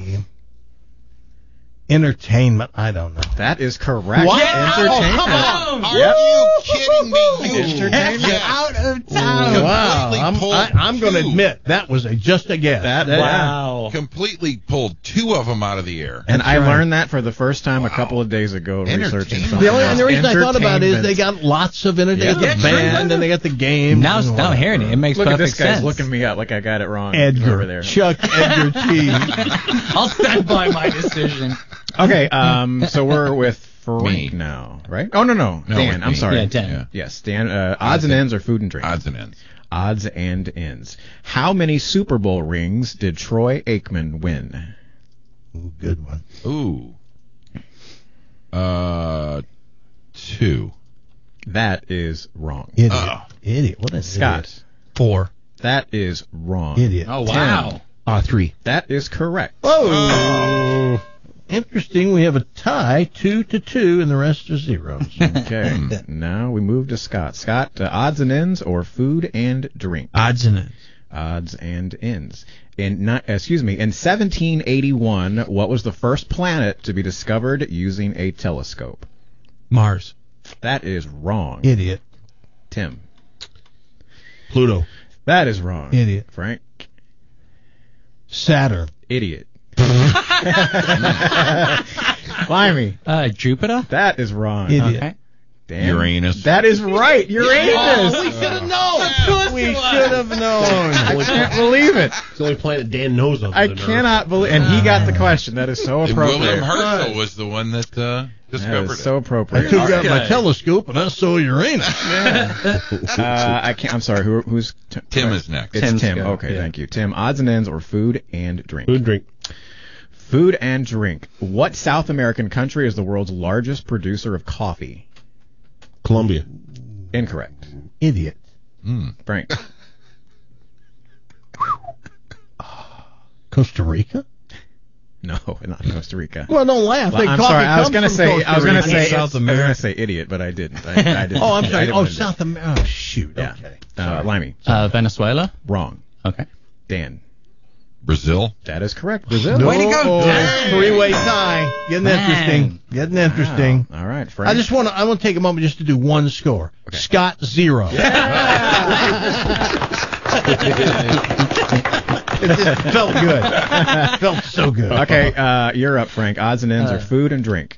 Speaker 6: Entertainment. I don't know.
Speaker 9: That is correct.
Speaker 6: What?
Speaker 9: Entertainment.
Speaker 6: Oh, come on.
Speaker 8: Are you kidding me? You
Speaker 9: Entertainment.
Speaker 10: Out of town.
Speaker 6: Wow.
Speaker 8: Completely
Speaker 6: I'm,
Speaker 8: pulled
Speaker 6: I, I'm going to
Speaker 8: two.
Speaker 6: admit that was a just a guess.
Speaker 9: That-
Speaker 10: Wow.
Speaker 8: Completely pulled two of them out of the air.
Speaker 9: And I
Speaker 6: right.
Speaker 9: learned that for the first time a couple of days ago researching
Speaker 8: Entertainment.
Speaker 9: something
Speaker 6: The only and the
Speaker 9: else.
Speaker 6: reason I thought about it is they
Speaker 9: Entertainment.
Speaker 6: got lots of entertainment. They got
Speaker 10: Yeah,
Speaker 6: the
Speaker 10: true.
Speaker 6: band and they got the game.
Speaker 10: Now,
Speaker 6: and
Speaker 10: now I'm
Speaker 6: whatever.
Speaker 10: hearing it. It makes
Speaker 9: Look at
Speaker 10: perfect
Speaker 9: this guy's
Speaker 10: sense.
Speaker 9: looking me up like I got it wrong over
Speaker 6: Edgar.
Speaker 9: there.
Speaker 6: Chuck Edgar Cheese.
Speaker 10: I'll stand by my decision.
Speaker 9: Okay, um, so we're with Frank
Speaker 8: Me.
Speaker 9: now, right? Oh no, no,
Speaker 8: No,
Speaker 9: Dan.
Speaker 8: with
Speaker 9: I'm
Speaker 8: me.
Speaker 9: sorry.
Speaker 10: Yeah, Dan.
Speaker 8: Yeah.
Speaker 9: Yes, Dan. Uh, odds and ends or food and drink.
Speaker 8: Odds and ends.
Speaker 9: Odds and ends. How many Super Bowl rings did Troy Aikman win?
Speaker 6: Ooh, good one.
Speaker 8: Ooh. Uh, two.
Speaker 9: That is wrong.
Speaker 6: Idiot.
Speaker 8: Oh.
Speaker 6: Idiot. What a
Speaker 9: Scott.
Speaker 6: idiot.
Speaker 15: Four.
Speaker 9: That is wrong.
Speaker 6: Idiot.
Speaker 15: Oh, wow.
Speaker 11: Uh, three.
Speaker 9: That is correct.
Speaker 6: Oh. Interesting. We have a tie, two to two, and the rest are zeros.
Speaker 9: Okay. Now we move to Scott. Scott, uh, odds and ends or food and drink?
Speaker 15: Odds and ends.
Speaker 9: Odds and ends. In not, excuse me. In seventeen eighty-one, what was the first planet to be discovered using a telescope?
Speaker 15: Mars.
Speaker 9: That is wrong.
Speaker 6: Idiot.
Speaker 9: Tim.
Speaker 11: Pluto.
Speaker 9: That is wrong.
Speaker 6: Idiot.
Speaker 9: Frank.
Speaker 6: Saturn.
Speaker 9: Idiot. Limey.
Speaker 10: Uh, Jupiter?
Speaker 9: That is wrong.
Speaker 6: Idiot.
Speaker 10: Okay.
Speaker 9: Dan.
Speaker 8: Uranus.
Speaker 9: That is right. Uranus.
Speaker 6: Oh, we should have known. We should have known.
Speaker 9: I can't believe it.
Speaker 11: It's the only planet Dan knows of.
Speaker 9: I cannot believe. And he got the question. That is so appropriate.
Speaker 8: William Herschel was the one that uh,
Speaker 9: That
Speaker 8: discovered
Speaker 9: is so
Speaker 6: I
Speaker 9: appropriate.
Speaker 6: took out
Speaker 9: Okay.
Speaker 6: my telescope and I saw Uranus.
Speaker 9: Uh, I can't. I'm sorry. Who, who's t-
Speaker 8: Tim is next.
Speaker 9: It's
Speaker 10: Tim's
Speaker 9: Tim.
Speaker 10: go.
Speaker 9: Okay,
Speaker 10: Yeah.
Speaker 9: thank you. Tim. Odds and ends or food and drink.
Speaker 11: Food and drink.
Speaker 9: Food and drink. What South American country is the world's largest producer of coffee?
Speaker 11: Colombia.
Speaker 9: Incorrect.
Speaker 6: Idiot.
Speaker 8: Mm.
Speaker 9: Frank.
Speaker 6: Costa Rica?
Speaker 9: No, not Costa Rica.
Speaker 6: Well, don't laugh.
Speaker 9: Well,
Speaker 6: Hey,
Speaker 9: I'm
Speaker 6: coffee
Speaker 9: sorry. I was
Speaker 6: comes
Speaker 9: gonna
Speaker 6: from
Speaker 9: say.
Speaker 6: Costa
Speaker 9: I was gonna
Speaker 6: Rica.
Speaker 9: say.
Speaker 6: South
Speaker 9: South I was
Speaker 6: America.
Speaker 9: gonna say idiot, but I didn't. I, I didn't
Speaker 6: Oh, I'm
Speaker 9: I
Speaker 6: sorry.
Speaker 9: didn't
Speaker 6: Oh,
Speaker 9: wanna do
Speaker 6: South America. Oh, shoot.
Speaker 9: Yeah.
Speaker 6: Okay.
Speaker 9: Uh, Limey.
Speaker 10: Uh, Venezuela?
Speaker 9: Wrong.
Speaker 10: Okay.
Speaker 9: Dan.
Speaker 8: Brazil.
Speaker 9: That is correct. Brazil.
Speaker 6: Way to go, Dan. Three-way tie. Getting
Speaker 10: Man.
Speaker 6: interesting. Getting interesting.
Speaker 9: Wow. All right, Frank.
Speaker 6: I just want to. I want to take a moment just to do one score.
Speaker 9: Okay.
Speaker 6: Scott zero. it just felt good. Felt so good.
Speaker 9: Okay, uh, you're up, Frank. Odds and ends
Speaker 6: Uh,
Speaker 9: are food and drink.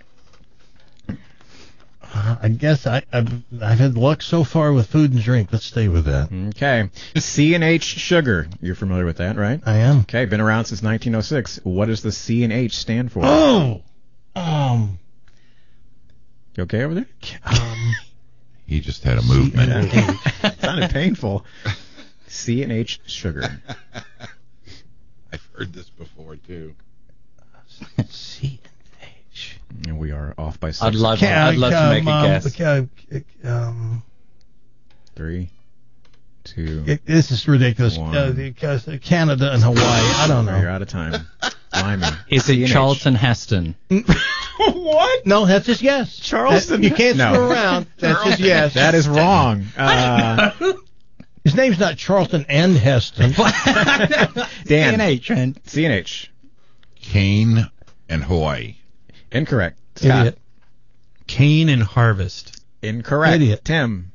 Speaker 6: Uh, I guess I, I've, I've had luck so far with food and drink. Let's stay with that.
Speaker 9: Okay. C and H sugar. You're familiar with that, right?
Speaker 6: I am.
Speaker 9: Okay, been around since nineteen oh six. What does the C and H stand for?
Speaker 6: Oh, um,
Speaker 9: You okay over there?
Speaker 6: um,
Speaker 8: He just had a movement.
Speaker 9: It sounded painful. C and H sugar.
Speaker 8: I've heard this before too.
Speaker 6: C and H.
Speaker 9: And we are off by six.
Speaker 10: I'd love,
Speaker 6: Can-
Speaker 10: I'd love to make
Speaker 6: um,
Speaker 10: a guess.
Speaker 6: um, um,
Speaker 9: Three, two.
Speaker 6: it- this is ridiculous.
Speaker 9: One.
Speaker 6: Uh, because Canada and Hawaii. I don't
Speaker 9: You're
Speaker 6: know.
Speaker 9: out of time. Limey.
Speaker 10: Is
Speaker 9: C
Speaker 10: it
Speaker 9: and H.
Speaker 10: Charlton Heston?
Speaker 9: What?
Speaker 6: No, that's his yes.
Speaker 9: Charleston.
Speaker 6: That- you can't
Speaker 9: No.
Speaker 6: screw around. That's his yes.
Speaker 9: That is wrong. Uh,
Speaker 6: His name's not Charlton and Heston.
Speaker 9: Dan.
Speaker 10: C and H, and
Speaker 9: C and H.
Speaker 8: Kane and Hawaii.
Speaker 9: Incorrect. Scott.
Speaker 6: Idiot.
Speaker 15: Cane and Harvest.
Speaker 9: Incorrect.
Speaker 6: Idiot.
Speaker 9: Tim.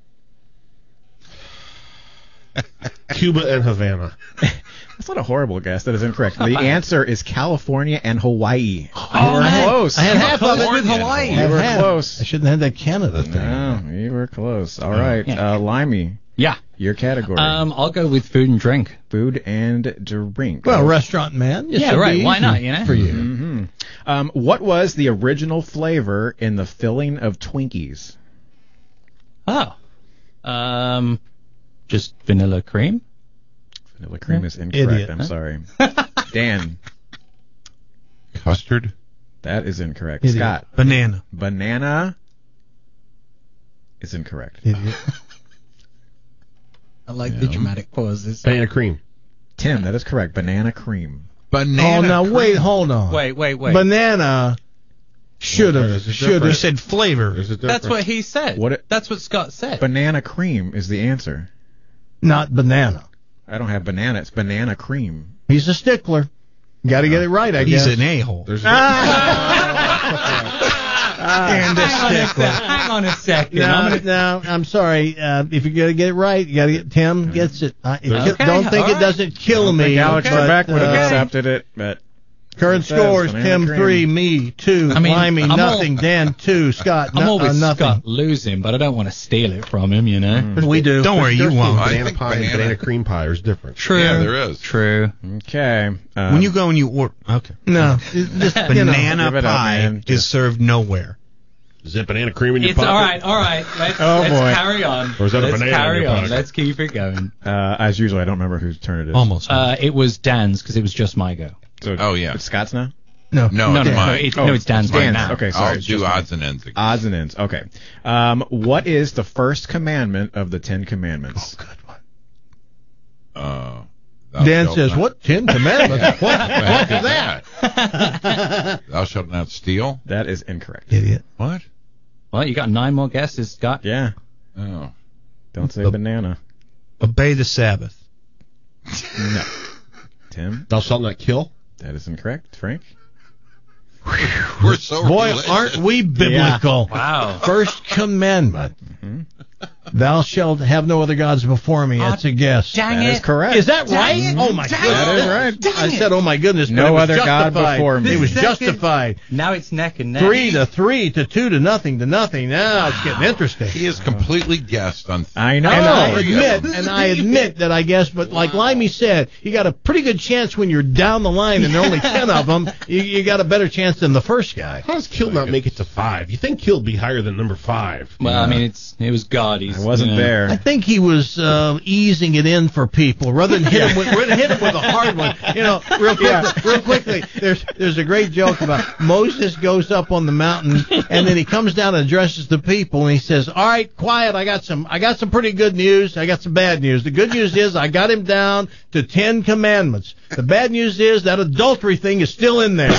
Speaker 11: Cuba and Havana.
Speaker 9: That's not a horrible guess. That is incorrect. The answer is California and Hawaii.
Speaker 6: Oh,
Speaker 9: you were
Speaker 6: I had-
Speaker 9: close.
Speaker 6: I had half of it
Speaker 8: with Hawaii.
Speaker 9: You were
Speaker 6: Half.
Speaker 9: close.
Speaker 6: I shouldn't have had that Canada thing.
Speaker 9: No, you were close. All right.
Speaker 10: Yeah.
Speaker 9: Uh, Limey,
Speaker 10: yeah.
Speaker 9: your category.
Speaker 10: Um, I'll go with food and drink.
Speaker 9: Food and drink.
Speaker 6: Well, restaurant man. It
Speaker 10: Yeah,
Speaker 6: should
Speaker 10: right.
Speaker 6: be
Speaker 10: Why
Speaker 6: easy
Speaker 10: not, you know?
Speaker 6: For you.
Speaker 9: hmm Um, what was the original flavor in the filling of Twinkies?
Speaker 10: Oh. Um, just vanilla cream?
Speaker 9: Vanilla cream is incorrect.
Speaker 6: Idiot.
Speaker 9: I'm sorry. Dan,
Speaker 8: Custard.
Speaker 9: that is incorrect.
Speaker 6: Idiot.
Speaker 9: Scott,
Speaker 15: Banana.
Speaker 9: banana is incorrect.
Speaker 6: Idiot.
Speaker 10: I like the dramatic pauses.
Speaker 11: Banana cream.
Speaker 9: Tim, that is correct. Banana cream.
Speaker 8: Banana.
Speaker 6: Oh, now
Speaker 8: cream.
Speaker 6: wait, hold on.
Speaker 10: Wait, wait, wait.
Speaker 6: Banana should have.
Speaker 11: Is it
Speaker 6: Should
Speaker 11: different?
Speaker 15: You
Speaker 6: have.
Speaker 15: said flavor.
Speaker 11: Is it
Speaker 10: That's
Speaker 11: different?
Speaker 10: what he said.
Speaker 9: What it-
Speaker 10: That's what Scott said.
Speaker 9: Banana cream is the answer.
Speaker 6: Not banana.
Speaker 9: I don't have banana. It's banana cream.
Speaker 6: He's a stickler. Got to get it right, I
Speaker 15: He's
Speaker 6: guess.
Speaker 15: an a-hole.
Speaker 11: There's
Speaker 6: And a
Speaker 10: hang, on a
Speaker 6: stickler.
Speaker 10: sec- hang on a second.
Speaker 6: No,
Speaker 10: I'm gonna,
Speaker 6: no, I'm sorry. Uh, if you're gonna get it right, you gotta get Tim gets it. Uh, it
Speaker 10: Okay,
Speaker 6: ki- don't think
Speaker 10: all
Speaker 6: it
Speaker 10: right.
Speaker 6: doesn't kill
Speaker 9: I
Speaker 6: me.
Speaker 9: think Alex
Speaker 6: but,
Speaker 9: Trebek would have
Speaker 6: uh,
Speaker 9: accepted it, but
Speaker 6: Current
Speaker 9: It says
Speaker 6: scores:
Speaker 9: banana
Speaker 6: Tim
Speaker 9: cream.
Speaker 6: three, me two,
Speaker 10: I mean,
Speaker 6: Limey
Speaker 10: I'm all-
Speaker 6: nothing, Dan two, Scott
Speaker 10: I'm
Speaker 6: no,
Speaker 10: always
Speaker 6: uh, nothing.
Speaker 10: Scott losing, but I don't want to steal it from him, you know.
Speaker 6: We do.
Speaker 15: Don't worry, you
Speaker 11: There's
Speaker 15: won't.
Speaker 8: I
Speaker 11: Banana
Speaker 8: think
Speaker 11: pie and
Speaker 8: banana-
Speaker 11: banana cream pie is different.
Speaker 10: True.
Speaker 8: Yeah, there is.
Speaker 10: True.
Speaker 9: okay. Um,
Speaker 15: When you go and you order, okay.
Speaker 6: No, it- just, you know.
Speaker 15: Banana
Speaker 9: give it up,
Speaker 15: pie
Speaker 9: man.
Speaker 15: is served nowhere.
Speaker 11: Is that banana cream in your
Speaker 10: It's
Speaker 11: pocket?
Speaker 10: all right, all right. Let's,
Speaker 9: Oh,
Speaker 10: let's
Speaker 9: boy.
Speaker 10: carry on.
Speaker 11: Or is that a
Speaker 10: let's
Speaker 11: banana in
Speaker 10: carry
Speaker 11: your
Speaker 10: on.
Speaker 11: pocket?
Speaker 10: Let's keep it going.
Speaker 9: uh, as usual, I don't remember whose turn it is.
Speaker 15: Almost.
Speaker 10: Uh, it was Dan's because it was just my go.
Speaker 9: So
Speaker 8: Oh, yeah.
Speaker 9: It's Scott's now.
Speaker 6: No,
Speaker 8: No,
Speaker 9: no,
Speaker 8: it's
Speaker 9: no,
Speaker 8: mine.
Speaker 9: it- no, it's Dan's right now. Okay, sorry.
Speaker 8: I'll
Speaker 9: it's
Speaker 8: do
Speaker 9: just
Speaker 8: odds
Speaker 9: mine.
Speaker 8: and ends again.
Speaker 9: Odds and ends. Okay. Um, what is the first commandment of the Ten Commandments?
Speaker 6: Oh, good one.
Speaker 8: Uh, thou
Speaker 6: Dan
Speaker 8: shalt
Speaker 6: says,
Speaker 8: not-
Speaker 6: what? Ten Commandments? what
Speaker 8: What the heck
Speaker 6: what
Speaker 8: is
Speaker 6: that?
Speaker 8: Thou shalt not steal.
Speaker 9: That is incorrect.
Speaker 6: Idiot.
Speaker 8: What?
Speaker 10: Well, you got nine more guesses, Scott.
Speaker 9: Yeah.
Speaker 8: Oh.
Speaker 9: Don't say
Speaker 15: Uh,
Speaker 9: banana.
Speaker 15: Obey the Sabbath.
Speaker 9: No. Tim?
Speaker 11: Thou shalt not kill.
Speaker 9: That is incorrect. Frank?
Speaker 8: We're so
Speaker 6: Boy,
Speaker 8: religious.
Speaker 6: aren't we biblical?
Speaker 10: Wow.
Speaker 6: First commandment.
Speaker 9: Mm-hmm.
Speaker 6: Thou shalt have no other gods before me. That's a guess.
Speaker 10: Dang
Speaker 9: That
Speaker 10: it.
Speaker 9: is correct.
Speaker 6: Is that
Speaker 10: Dang
Speaker 6: right?
Speaker 10: it.
Speaker 6: Oh my
Speaker 10: Dang
Speaker 6: goodness.
Speaker 9: That is right.
Speaker 10: Dang
Speaker 6: I
Speaker 10: it.
Speaker 6: said, oh my goodness. but
Speaker 9: No
Speaker 6: it was
Speaker 9: other God
Speaker 6: justified.
Speaker 9: before me.
Speaker 6: It was
Speaker 10: Second.
Speaker 6: justified.
Speaker 10: Now it's neck and neck.
Speaker 6: Three to three to two to nothing to nothing. Now it's getting interesting.
Speaker 8: He is completely guessed on.
Speaker 9: I know.
Speaker 6: And I
Speaker 8: three of
Speaker 6: admit,
Speaker 8: them.
Speaker 6: and I admit that I guess, but like Limey said, you got a pretty good chance when you're down the line and there are only ten of them. You, you got a better chance than the first guy.
Speaker 11: How does kill not make it to five? You think kill would be higher than number five?
Speaker 10: Well, I mean, it's it was God. He's,
Speaker 9: I wasn't
Speaker 10: you know.
Speaker 9: there.
Speaker 6: I think he was uh, easing it in for people rather than hit him with rather than hit him with a hard one. You know, real quickly, real quickly. There's there's a great joke about Moses goes up on the mountain and then he comes down and addresses the people and he says, "All right, quiet. I got some I got some pretty good news. I got some bad news. The good news is I got him down to ten commandments. The bad news is that adultery thing is still in there."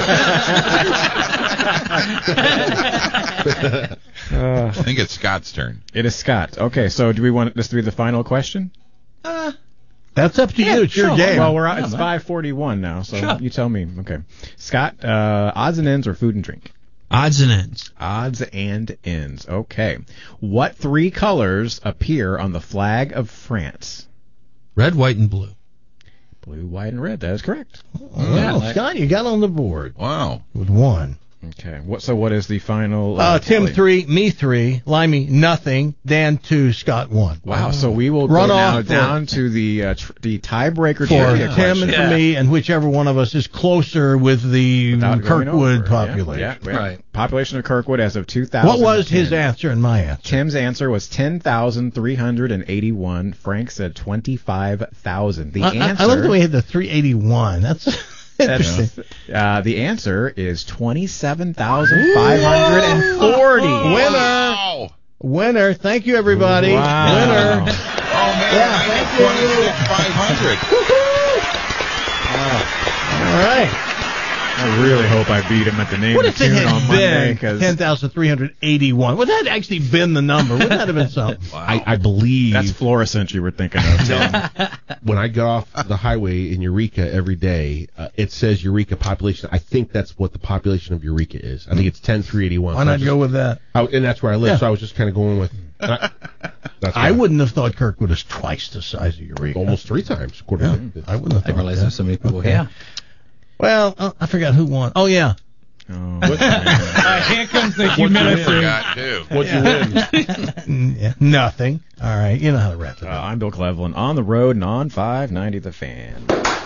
Speaker 9: Uh,
Speaker 8: I think it's Scott's turn.
Speaker 9: it is Scott. Okay, so do we want this to be the final question?
Speaker 10: Uh,
Speaker 6: That's up to
Speaker 10: Yeah,
Speaker 6: you. It's your
Speaker 10: sure.
Speaker 6: game.
Speaker 9: Well, we're out,
Speaker 10: Yeah,
Speaker 9: it's
Speaker 10: man.
Speaker 9: five forty-one now, so
Speaker 10: Sure.
Speaker 9: you tell me. Okay, Scott, uh, odds and ends or food and drink?
Speaker 15: Odds and ends.
Speaker 9: Odds and ends. Okay, what three colors appear on the flag of France?
Speaker 15: Red, white, and blue.
Speaker 9: Blue, white, and red. That is correct.
Speaker 6: Well,
Speaker 10: Yeah, like-
Speaker 6: Scott, you got on the board
Speaker 8: Wow.
Speaker 6: with one.
Speaker 9: Okay. What? So what is the final?
Speaker 6: Uh, Tim
Speaker 9: tally?
Speaker 6: three, me three, Limey nothing, Dan two, Scott one.
Speaker 9: Wow. So we will
Speaker 6: Run
Speaker 9: go
Speaker 6: off
Speaker 9: now
Speaker 6: for-
Speaker 9: down to the uh, tr- the tiebreaker
Speaker 6: For
Speaker 9: trivia
Speaker 6: Tim
Speaker 9: question.
Speaker 6: and for
Speaker 10: Yeah.
Speaker 6: me, and whichever one of us is closer with the
Speaker 9: Without going
Speaker 6: Kirkwood
Speaker 9: over.
Speaker 6: population.
Speaker 9: Yeah, yeah, yeah.
Speaker 10: Right.
Speaker 9: Population of Kirkwood as of two thousand.
Speaker 6: What was his answer and my answer?
Speaker 9: Tim's answer was ten thousand three hundred eighty-one. Frank said twenty-five thousand. The
Speaker 6: I, I-
Speaker 9: answer.
Speaker 6: I love the way he had the three eighty-one. That's interesting.
Speaker 9: uh, the answer is twenty-seven thousand five hundred forty.
Speaker 6: Winner.
Speaker 8: Wow.
Speaker 6: Winner. Thank you, everybody.
Speaker 9: Wow.
Speaker 6: Winner.
Speaker 8: Oh man,
Speaker 6: Yeah,
Speaker 8: I
Speaker 6: thank
Speaker 8: had
Speaker 6: you.
Speaker 8: twenty-six five hundred.
Speaker 6: All right.
Speaker 9: I really hope I beat him at the name
Speaker 6: What
Speaker 9: of
Speaker 6: if it
Speaker 9: tune on
Speaker 6: had
Speaker 9: Monday.
Speaker 6: been
Speaker 9: 'cause
Speaker 6: ten thousand three hundred eighty-one? Would that actually been the number? Wouldn't that have been something?
Speaker 11: I, I believe
Speaker 9: that's fluorescent you were thinking of, Tim.
Speaker 11: when I get off the highway in Eureka every day, uh, it says Eureka population. I think that's what the population of Eureka is. I think it's ten three eighty-one.
Speaker 6: Why not go with that?
Speaker 11: I, and that's where I live,
Speaker 6: Yeah.
Speaker 11: so I was just kind of going with. I, that's
Speaker 6: I
Speaker 11: why.
Speaker 6: wouldn't have thought Kirkwood is twice the size of Eureka.
Speaker 11: almost three times. According
Speaker 6: Yeah,
Speaker 11: to
Speaker 6: I wouldn't have
Speaker 10: I
Speaker 6: thought
Speaker 10: realize
Speaker 6: that.
Speaker 10: there's so many people
Speaker 6: Okay.
Speaker 10: here.
Speaker 6: Well, uh, I forgot who won. Oh, yeah.
Speaker 9: Oh,
Speaker 10: Uh, here comes the humility.
Speaker 8: Forgot too.
Speaker 11: What'd you win?
Speaker 6: Mm, yeah, nothing. All right, you know how to wrap it
Speaker 9: Uh,
Speaker 6: up.
Speaker 9: I'm Bill Cleveland on the road and on five ninety The Fan.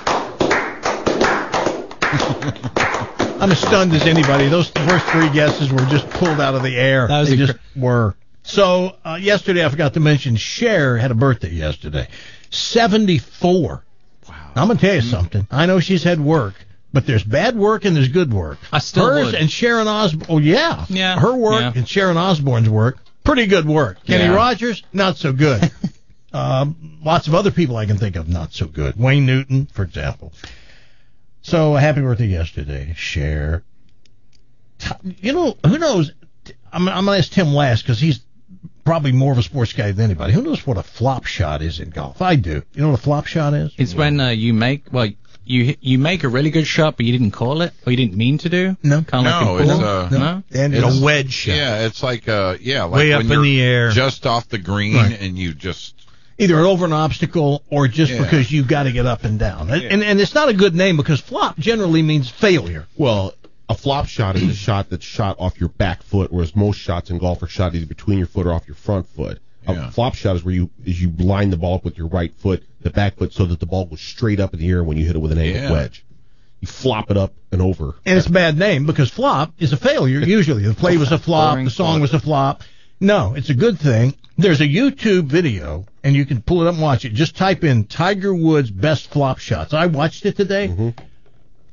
Speaker 6: I'm as stunned as anybody. Those first three guesses were just pulled out of the air.
Speaker 10: That was
Speaker 6: they
Speaker 10: incre-
Speaker 6: just were. So uh, yesterday, I forgot to mention, Cher had a birthday yesterday. seventy-four. Wow. I'm going to tell you something. I know she's had work, but there's bad work and there's good work.
Speaker 10: I still
Speaker 6: Hers
Speaker 10: would.
Speaker 6: and Sharon Osbourne. Oh, yeah.
Speaker 10: Yeah.
Speaker 6: Her work
Speaker 10: Yeah.
Speaker 6: and Sharon Osbourne's work, pretty good work. Kenny
Speaker 10: Yeah.
Speaker 6: Rogers, not so good. um, lots of other people I can think of, not so good. Wayne Newton, for example. So, happy birthday yesterday, Cher. You know, who knows? I'm, I'm going to ask Tim last because he's probably more of a sports guy than anybody. Who knows what a flop shot is in golf? I do. You know what a flop shot is?
Speaker 10: It's when uh, you make well you you make a really good shot, but you didn't call it or you didn't mean to do.
Speaker 6: No.
Speaker 10: Kind of
Speaker 8: No,
Speaker 10: like in
Speaker 8: it's
Speaker 10: pool.
Speaker 8: uh,
Speaker 10: no.
Speaker 6: And
Speaker 8: It's-
Speaker 15: a wedge shot.
Speaker 8: Yeah, it's like uh, yeah, like
Speaker 15: Way
Speaker 8: when
Speaker 15: up in
Speaker 8: you're
Speaker 15: the air.
Speaker 8: just off the green,
Speaker 6: Right.
Speaker 8: and you just
Speaker 6: Either over an obstacle or just
Speaker 8: Yeah.
Speaker 6: because you've got to get up and down. And, and and it's not a good name because flop generally means failure.
Speaker 11: Well, a flop shot is a shot that's shot off your back foot, whereas most shots in golf are shot either between your foot or off your front foot.
Speaker 8: Yeah.
Speaker 11: A flop shot is where you is you line the ball up with your right foot, the back foot, so that the ball goes straight up in the air when you hit it with an angled
Speaker 8: Yeah.
Speaker 11: wedge. You flop it up and over.
Speaker 6: And it's a bad name because flop is a failure usually. The play was a flop,
Speaker 10: Boring
Speaker 6: the song
Speaker 10: flop.
Speaker 6: was a flop. No, it's a good thing. There's a YouTube video, and you can pull it up and watch it. Just type in Tiger Woods best flop shots. I watched it today.
Speaker 11: Mhm.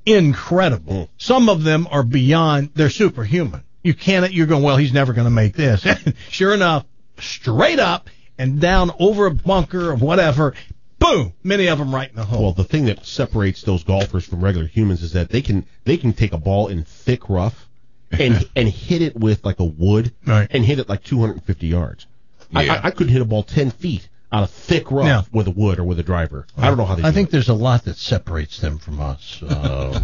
Speaker 6: incredible. Some of them are beyond, they're superhuman. You can't, you're going, well, he's never going to make this. Sure enough, straight up and down over a bunker or whatever, boom, many of them right in the hole.
Speaker 11: Well, the thing that separates those golfers from regular humans is that they can they can take a ball in thick rough and and hit it with like a wood
Speaker 6: right.
Speaker 11: and hit it like two hundred fifty yards.
Speaker 8: Yeah.
Speaker 11: I, I, I couldn't hit a ball ten feet out of thick rough
Speaker 6: yeah.
Speaker 11: with a wood or with a driver. I don't know how they do
Speaker 6: I think
Speaker 11: it.
Speaker 6: there's a lot that separates them from us. Uh,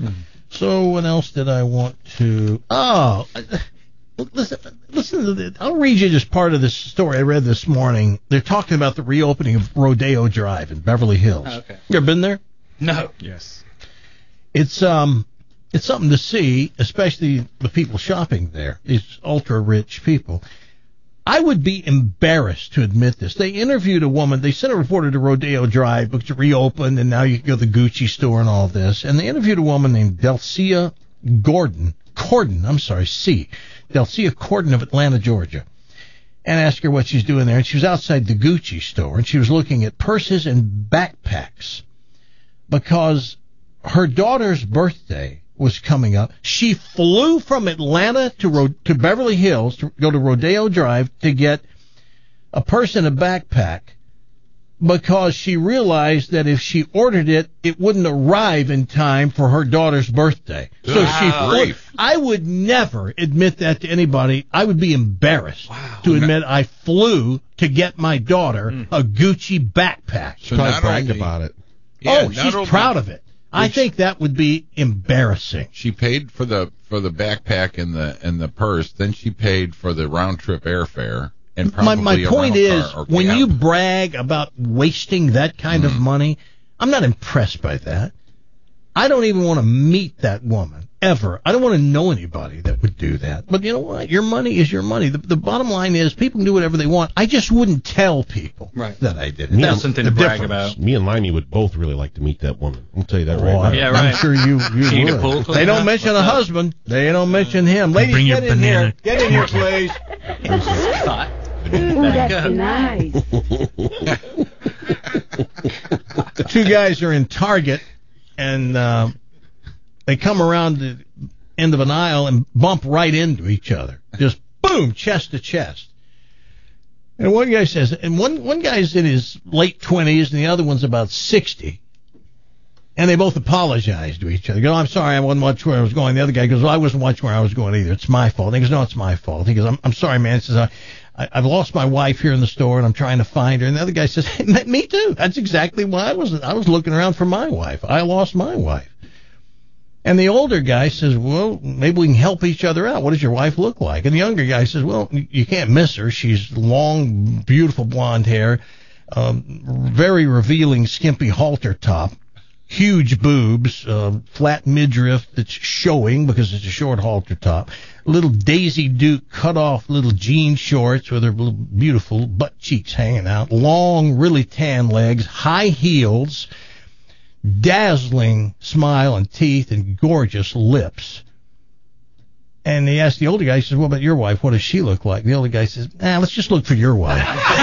Speaker 6: so what else did I want to... Oh, listen, listen to this. I'll read you just part of this story I read this morning. They're talking about the reopening of Rodeo Drive in Beverly Hills.
Speaker 10: Oh, okay.
Speaker 6: You ever been there?
Speaker 10: No.
Speaker 9: Yes.
Speaker 6: It's um, it's something to see, especially the people shopping there. These ultra-rich people. I would be embarrassed to admit this. They interviewed a woman. They sent a reporter to Rodeo Drive because it reopened, and now you can go to the Gucci store and all this. And they interviewed a woman named Delcia Gordon. Corden, I'm sorry, C. Delcia Corden of Atlanta, Georgia. And asked her what she's doing there. And she was outside the Gucci store, and she was looking at purses and backpacks because her daughter's birthday was coming up. She flew from Atlanta to Ro- to Beverly Hills to go to Rodeo Drive to get a purse and a backpack because she realized that if she ordered it, it wouldn't arrive in time for her daughter's birthday. So
Speaker 8: Wow.
Speaker 6: she flew. I would never admit that to anybody. I would be embarrassed
Speaker 8: Wow.
Speaker 6: to admit I flew to get my daughter
Speaker 8: Mm.
Speaker 6: a Gucci backpack.
Speaker 11: She probably
Speaker 8: not
Speaker 11: bragged
Speaker 8: only-
Speaker 11: about it.
Speaker 8: Yeah,
Speaker 6: oh,
Speaker 8: not
Speaker 6: she's
Speaker 8: only-
Speaker 6: proud of it. I think that would be embarrassing.
Speaker 8: She paid for the for the backpack and the and the purse. Then she paid for the round trip airfare and
Speaker 6: My
Speaker 8: probably
Speaker 6: my
Speaker 8: a
Speaker 6: point
Speaker 8: rental
Speaker 6: is,
Speaker 8: car or
Speaker 6: when
Speaker 8: cab.
Speaker 6: you brag about wasting that kind of money, I'm not impressed by that. I don't even want to meet that woman, ever. I don't want to know anybody that would do that. But you know what? Your money is your money. The, the bottom line is people can do whatever they want. I just wouldn't tell people
Speaker 10: Right.
Speaker 6: that I did it.
Speaker 11: Me
Speaker 6: That's
Speaker 11: and-
Speaker 10: something
Speaker 6: the
Speaker 10: to brag
Speaker 6: difference.
Speaker 10: about.
Speaker 11: Me and Limey would both really like to meet that woman. I'll tell you that
Speaker 6: Oh,
Speaker 11: right
Speaker 6: I-
Speaker 11: now.
Speaker 10: Yeah,
Speaker 6: I'm
Speaker 10: right.
Speaker 6: sure you, you
Speaker 10: She need a
Speaker 6: would.
Speaker 10: pool
Speaker 6: They
Speaker 10: cleaner?
Speaker 6: don't mention a
Speaker 10: What's up?
Speaker 6: husband. They don't mention him. Ladies,
Speaker 15: Bring your
Speaker 6: get in
Speaker 15: banana.
Speaker 6: here. Get in here, please.
Speaker 10: Thought.
Speaker 13: Ooh, that's nice.
Speaker 6: Two guys are in Target, and uh, they come around the end of an aisle and bump right into each other. Just boom, chest to chest. And one guy says, and one, one guy's in his late twenties, and the other one's about sixty. And they both apologize to each other. They go, I'm sorry, I wasn't watching where I was going. The other guy goes, well, I wasn't watching where I was going either. It's my fault. He goes, no, it's my fault. He goes, I'm, I'm sorry, man. He says, I, I, I've lost my wife here in the store, and I'm trying to find her. And the other guy says, hey, me too. That's exactly why I was, I was looking around for my wife. I lost my wife. And the older guy says, well, maybe we can help each other out. What does your wife look like? And the younger guy says, well, you can't miss her. She's long, beautiful blonde hair, um, very revealing, skimpy halter top. Huge boobs, uh, flat midriff that's showing because it's a short halter top. Little Daisy Duke cut off little jean shorts with her little beautiful butt cheeks hanging out. Long, really tan legs, high heels, dazzling smile and teeth, and gorgeous lips. And he asked the older guy, he says, what about your wife? What does she look like? The older guy says, nah, let's just look for your wife.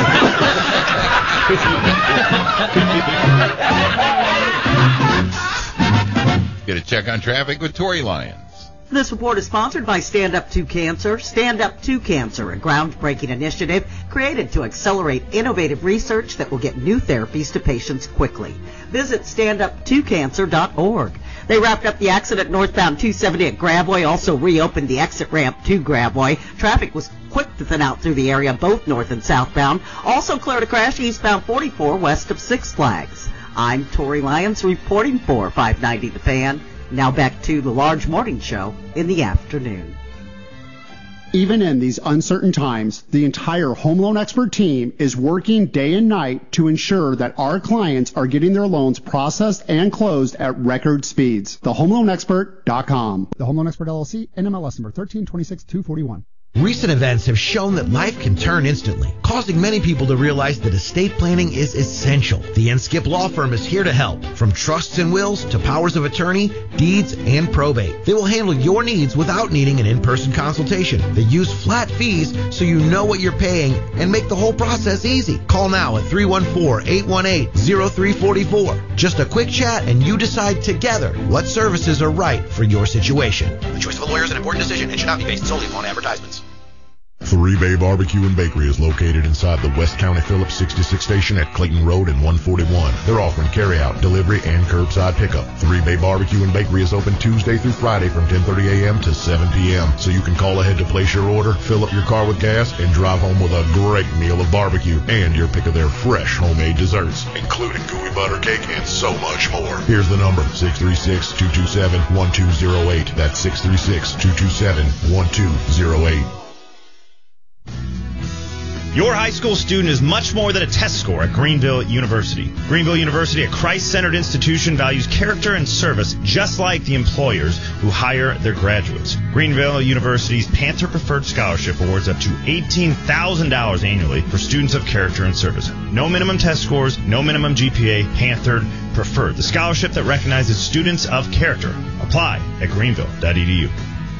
Speaker 8: Get a check on traffic with Tory Lyons.
Speaker 16: This report is sponsored by Stand Up to Cancer. Stand Up to Cancer, a groundbreaking initiative created to accelerate innovative research that will get new therapies to patients quickly. Visit stand up to cancer dot org. They wrapped up the accident northbound two seventy at Gravois, also reopened the exit ramp to Gravois. Traffic was quick to thin out through the area, both north and southbound. Also cleared a crash eastbound forty-four west of Six Flags. I'm Tory Lyons reporting for five ninety The Fan. Now back to the Large Morning Show in the afternoon.
Speaker 17: Even in these uncertain times, the entire Home Loan Expert team is working day and night to ensure that our clients are getting their loans processed and closed at record speeds. the home loan expert dot com.
Speaker 18: The Home Loan Expert L L C, N M L S number thirteen twenty-six two forty-one.
Speaker 4: Recent events have shown that life can turn instantly, causing many people to realize that estate planning is essential. The N-Skip Law Firm is here to help, from trusts and wills to powers of attorney, deeds, and probate. They will handle your needs without needing an in-person consultation. They use flat fees so you know what you're paying and make the whole process easy. Call now at three one four, eight one eight, zero three four four. Just a quick chat and you decide together what services are right for your situation.
Speaker 18: The choice of a lawyer is an important decision and should not be based solely upon advertisements.
Speaker 19: Three Bay Barbecue and Bakery is located inside the West County Phillips sixty-six station at Clayton Road and one forty-one. They're offering carryout, delivery, and curbside pickup. Three Bay Barbecue and Bakery is open Tuesday through Friday from ten thirty a.m. to seven p.m. So you can call ahead to place your order, fill up your car with gas, and drive home with a great meal of barbecue and your pick of their fresh homemade desserts, including gooey butter cake and so much more. Here's the number, six three six, two two seven, one two zero eight. That's six three six, two two seven, one two zero eight.
Speaker 20: Your high school student is much more than a test score at Greenville University. Greenville University, a Christ-centered institution, values character and service just like the employers who hire their graduates. Greenville University's Panther Preferred Scholarship awards up to eighteen thousand dollars annually for students of character and service. No minimum test scores, no minimum G P A, Panther Preferred, the scholarship that recognizes students of character. Apply at greenville dot e d u.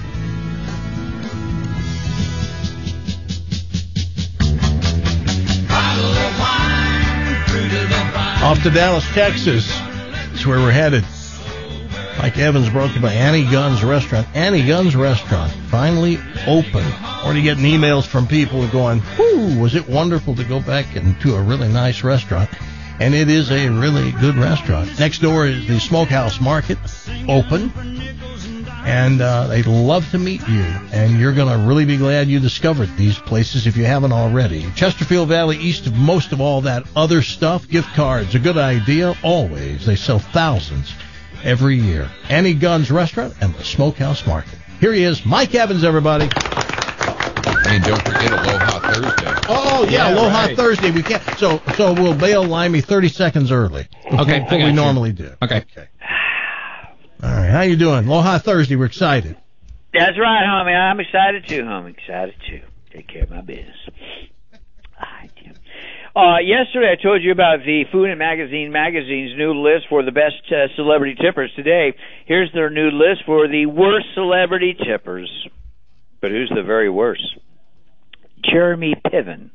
Speaker 6: Off to Dallas, Texas. That's where we're headed. Mike Evans brought to you by Annie Gunn's Restaurant. Annie Gunn's Restaurant finally open. Already getting emails from people going, whoo, was it wonderful to go back into a really nice restaurant. And it is a really good restaurant. Next door is the Smokehouse Market, open. And uh, they'd love to meet you. And you're going to really be glad you discovered these places if you haven't already. Chesterfield Valley, east of most of all that other stuff. Gift cards, a good idea, always. They sell thousands every year. Annie Gunn's Restaurant and the Smokehouse Market. Here he is, Mike Evans, everybody.
Speaker 8: And don't forget Aloha Thursday.
Speaker 6: Oh, yeah, yeah Aloha right. Thursday. We can't. So so we'll bail Limey thirty seconds early.
Speaker 10: Okay.
Speaker 6: What we normally do.
Speaker 10: Okay.
Speaker 6: Okay. All right, how you doing? Aloha Thursday, we're excited.
Speaker 21: That's right, homie. I'm excited too, homie. Excited too. Take care of my business. All right, Tim. Uh, yesterday I told you about the Food and Magazine magazine's new list for the best uh, celebrity tippers. Today, here's their new list for the worst celebrity tippers. But who's the very worst? Jeremy Piven,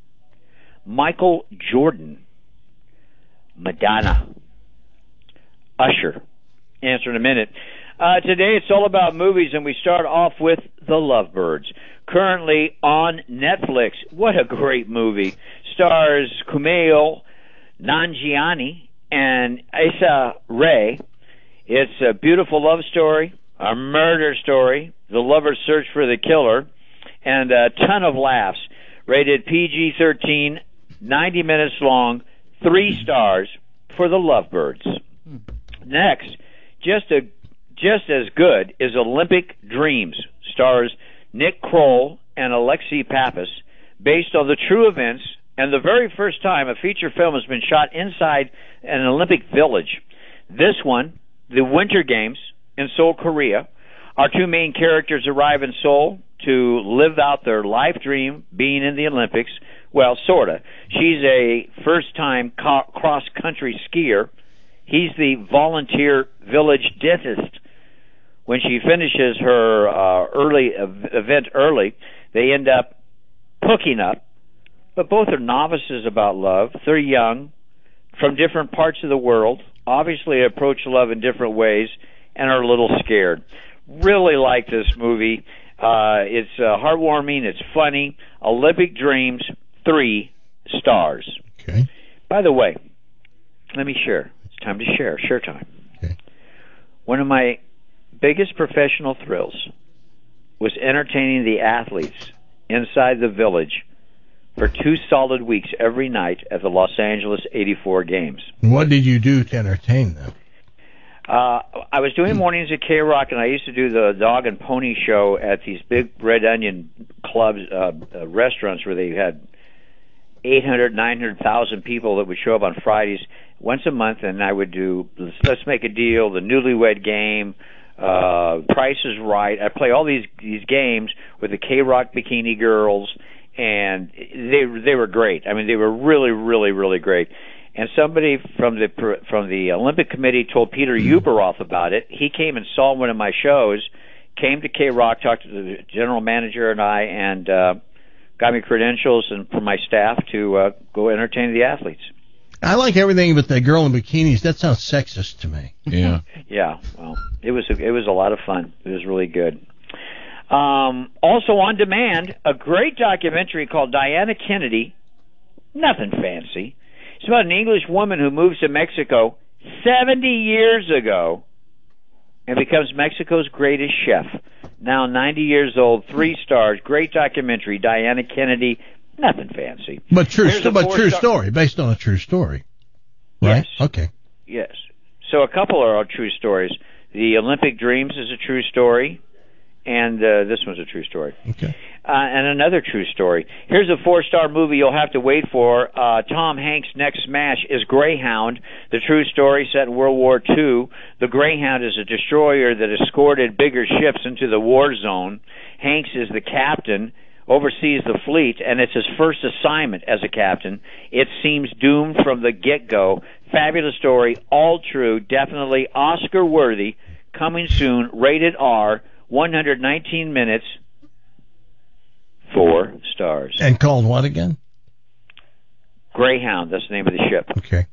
Speaker 21: Michael Jordan, Madonna, Usher. Answer in a minute. Uh, today it's all about movies, and we start off with The Lovebirds. Currently on Netflix. What a great movie. Stars Kumail Nanjiani and Issa Rae. It's a beautiful love story, a murder story, the lover's search for the killer, and a ton of laughs. Rated P G thirteen, ninety minutes long, three stars for The Lovebirds. Next, just a just as good is Olympic Dreams. Stars Nick Kroll and Alexei Pappas, based on the true events and the very first time a feature film has been shot inside an Olympic village. This one, the Winter Games in Seoul, Korea. Our two main characters arrive in Seoul to live out their life dream, being in the Olympics. Well, sorta. She's a first-time co- cross-country skier. He's the volunteer village dentist. When she finishes her uh, early ev- event early, they end up hooking up. But both are novices about love. They're young, from different parts of the world, obviously approach love in different ways, and are a little scared. Really like this movie. Uh, it's uh, heartwarming. It's funny. Olympic Dreams, three stars.
Speaker 6: Okay.
Speaker 21: By the way, let me share. It's time to share. Share time.
Speaker 6: Okay.
Speaker 21: One of my biggest professional thrills was entertaining the athletes inside the village for two solid weeks every night at the Los Angeles eighty-four games.
Speaker 6: What did you do to entertain them?
Speaker 21: Uh, I was doing mornings at K-Rock, and I used to do the dog and pony show at these big Red Onion clubs, uh, uh, restaurants where they had eight hundred, nine hundred thousand people that would show up on Fridays once a month, and I would do Let's Make a Deal, the Newlywed Game, uh, Price is Right. I play all these these games with the K-Rock Bikini Girls, and they they were great. I mean, they were really, really, really great. And somebody from the from the Olympic Committee told Peter Uberoth about it. He came and saw one of my shows, came to K-Rock, talked to the general manager and I, and uh, got me credentials and for my staff to uh, go entertain the athletes.
Speaker 6: I like everything but the girl in bikinis. That sounds sexist to me.
Speaker 8: Yeah.
Speaker 21: Yeah. Well, it was a, it was a lot of fun. It was really good. Um, also on demand, a great documentary called Diana Kennedy. Nothing fancy. It's about an English woman who moves to Mexico seventy years ago and becomes Mexico's greatest chef. Now ninety years old, three stars, great documentary, Diana Kennedy. Nothing fancy.
Speaker 6: But true,
Speaker 21: Here's a
Speaker 6: but true
Speaker 21: four-star-
Speaker 6: story, based on a true story. Right?
Speaker 21: Yes.
Speaker 6: Okay.
Speaker 21: Yes. So a couple are all true stories. The Olympic Dreams is a true story, and uh, this one's a true story.
Speaker 6: Okay.
Speaker 21: Uh, and another true story. Here's a four-star movie you'll have to wait for. Uh, Tom Hanks' next smash is Greyhound, the true story set in World War Two. The Greyhound is a destroyer that escorted bigger ships into the war zone. Hanks is the captain, oversees the fleet, and it's his first assignment as a captain. It seems doomed from the get-go. Fabulous story, all true, definitely Oscar-worthy, coming soon, rated R, one hundred nineteen minutes, four stars.
Speaker 6: And called what again?
Speaker 21: Greyhound, that's the name of the ship.
Speaker 6: Okay.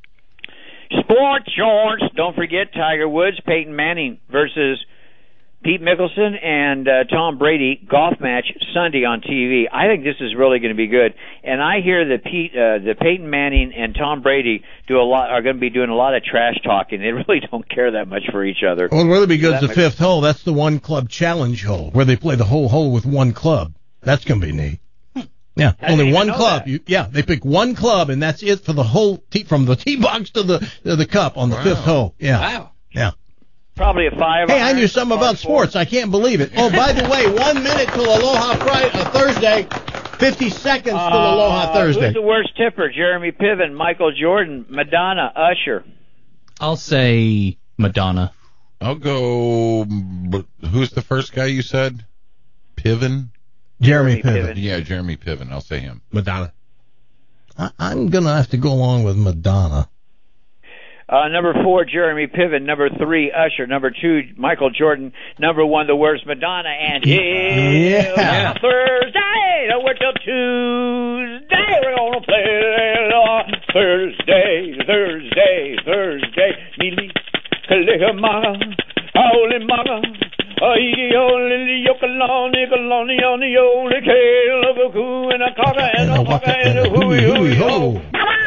Speaker 21: Sports shorts, don't forget Tiger Woods, Peyton Manning versus Pete Mickelson and uh, Tom Brady golf match Sunday on T V. I think this is really going to be good. And I hear that Pete, uh, that Peyton Manning and Tom Brady do a lot are going to be doing a lot of trash talking. They really don't care that much for each other.
Speaker 6: Well, really be good
Speaker 21: So
Speaker 6: is the
Speaker 21: that
Speaker 6: fifth hole. That's the one club challenge hole where they play the whole hole with one club. That's going to be neat. Yeah,
Speaker 21: I didn't
Speaker 6: only
Speaker 21: even
Speaker 6: one
Speaker 21: know
Speaker 6: club.
Speaker 21: that.
Speaker 6: You, yeah, they pick one club, and that's it for the whole tee, from the tee box to the to the cup on the
Speaker 8: Wow.
Speaker 6: fifth hole. Yeah.
Speaker 21: Wow.
Speaker 6: Yeah.
Speaker 21: Probably a five.
Speaker 6: Hey, I
Speaker 21: iron,
Speaker 6: knew something
Speaker 21: par
Speaker 6: about
Speaker 21: four.
Speaker 6: sports. I can't believe it. Oh, by the way, one minute till Aloha Friday, uh, Thursday, fifty seconds till Aloha
Speaker 21: Uh,
Speaker 6: Thursday.
Speaker 21: Who's the worst tipper? Jeremy Piven, Michael Jordan, Madonna, Usher.
Speaker 10: I'll say Madonna.
Speaker 8: I'll go. but Who's the first guy you said? Piven?
Speaker 6: Jeremy
Speaker 21: Jeremy
Speaker 6: Piven.
Speaker 21: Piven.
Speaker 8: Yeah, Jeremy Piven. I'll say him.
Speaker 11: Madonna.
Speaker 6: I, I'm gonna have to go along with Madonna.
Speaker 21: Uh, number four, Jeremy Piven. Number three, Usher. Number two, Michael Jordan. Number one, the worst, Madonna. And here
Speaker 6: Yeah.
Speaker 21: on Thursday, no, we're till Tuesday. We're gonna play it on Thursday, Thursday, Thursday. Neely, Kalikama, Holy Mama. Iggy only yokalon, yokalon, on the only kale of a coo and a cocker and a waka and a hooey hooey ho.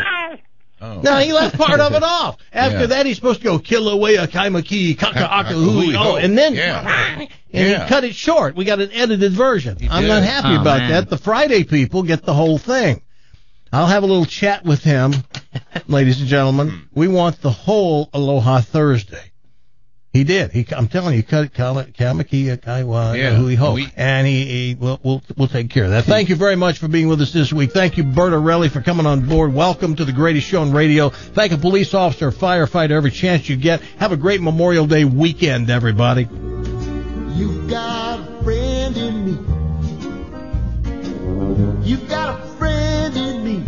Speaker 8: Oh.
Speaker 6: No, he left part of it off. After
Speaker 8: Yeah.
Speaker 6: that, he's supposed to go kill away a kaimaki, kaka aka
Speaker 8: Hooey
Speaker 6: hui
Speaker 8: ho.
Speaker 6: oh, and then
Speaker 8: Yeah.
Speaker 6: and
Speaker 8: Yeah.
Speaker 6: he cut it short. We got an edited version. I'm
Speaker 8: did.
Speaker 6: not happy
Speaker 10: Oh,
Speaker 6: about
Speaker 10: man.
Speaker 6: that. The Friday people get the whole thing. I'll have a little chat with him, ladies and gentlemen. We want the whole Aloha Thursday. He did. He, I'm telling you, he cut it, Kamaki, Kaiwa,
Speaker 8: Yeah.
Speaker 6: Hui Ho,
Speaker 8: We-
Speaker 6: and he, he we'll, we'll we'll take care of that. Thank you very much for being with us this week. Thank you, Bert O'Reilly, for coming on board. Welcome to the greatest show on radio. Thank a police officer, firefighter, every chance you get. Have a great Memorial Day weekend, everybody.
Speaker 1: You've got a friend in me. You've got a friend in me.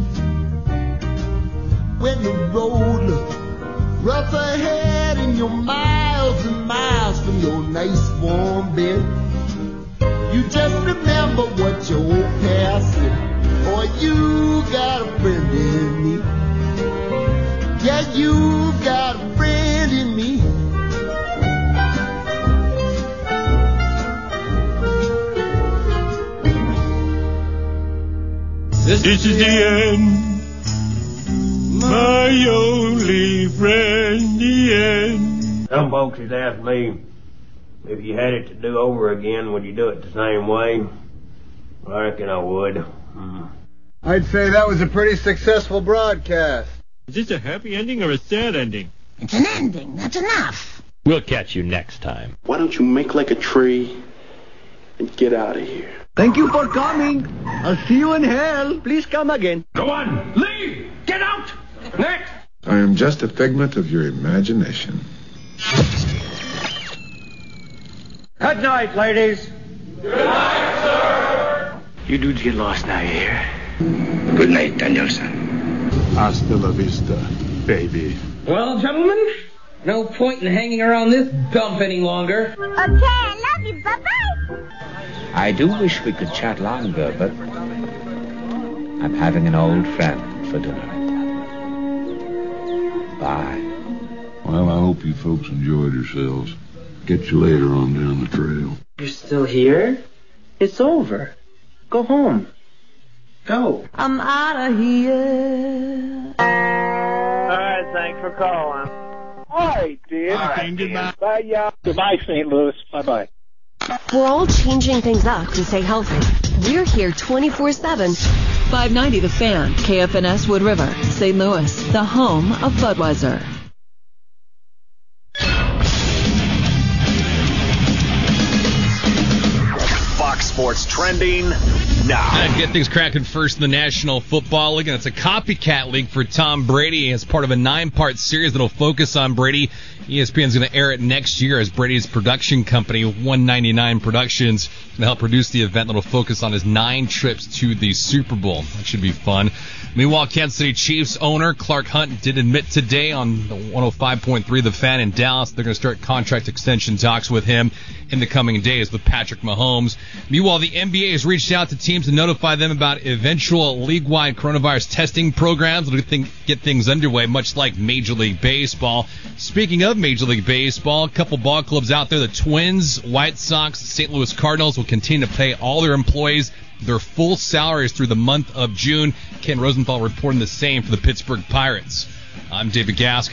Speaker 1: When the road looks rough ahead and you're miles and miles from your nice warm bed, you just remember what your old past said. Boy, you got a friend in me. Yeah, you got a friend in me.
Speaker 7: This, this is the end, my only friend, the end.
Speaker 14: Some folks has asked me if you had it to do over again, would you do it the same way? I reckon I would. Mm.
Speaker 22: I'd say that was a pretty successful broadcast.
Speaker 14: Is this a happy ending or a sad ending?
Speaker 23: It's an ending. That's enough.
Speaker 24: We'll catch you next time.
Speaker 25: Why don't you make like a tree and get out of here?
Speaker 22: Thank you for coming. I'll see you in hell. Please come again.
Speaker 14: Go on, leave! Get out! Next!
Speaker 26: I am just a figment of your imagination.
Speaker 2: Good night, ladies.
Speaker 3: Good night, sir.
Speaker 5: You dudes get lost now, you hear?
Speaker 3: Good night, Danielson.
Speaker 9: Hasta la vista, baby.
Speaker 12: Well, gentlemen, no point in hanging around this dump any longer.
Speaker 23: Okay, I love you. Bye-bye.
Speaker 5: I do wish we could chat longer, but I'm having an old friend for dinner. Bye.
Speaker 26: Well, I hope you folks enjoyed yourselves. Get you later on down the trail.
Speaker 12: You're still here? It's over. Go home. Go.
Speaker 23: I'm out of here.
Speaker 21: All right, thanks for calling.
Speaker 27: All right, dude.
Speaker 21: All right, goodbye.
Speaker 27: Bye, y'all. Goodbye, Saint Louis. Bye-bye.
Speaker 28: We're all changing things up to stay healthy. We're here twenty-four seven.
Speaker 29: five ninety The Fan, K F N S Wood River, Saint Louis, the home of Budweiser.
Speaker 30: Fox Sports trending now.
Speaker 31: And get things cracking first in the National Football League, and it's a copycat league for Tom Brady as part of a nine-part series that'll focus on Brady. E S P N's going to air it next year as Brady's production company, one ninety-nine Productions, going to help produce the event that'll focus on his nine trips to the Super Bowl. That should be fun. Meanwhile, Kansas City Chiefs owner Clark Hunt did admit today on the one oh five point three The Fan in Dallas they're going to start contract extension talks with him in the coming days with Patrick Mahomes. Meanwhile, the N B A has reached out to teams to notify them about eventual league-wide coronavirus testing programs that'll get things underway, much like Major League Baseball. Speaking of Major League Baseball, a couple ball clubs out there, the Twins, White Sox, Saint Louis Cardinals will continue to pay all their employees their full salaries through the month of June. Ken Rosenthal reporting the same for the Pittsburgh Pirates. I'm David Gask.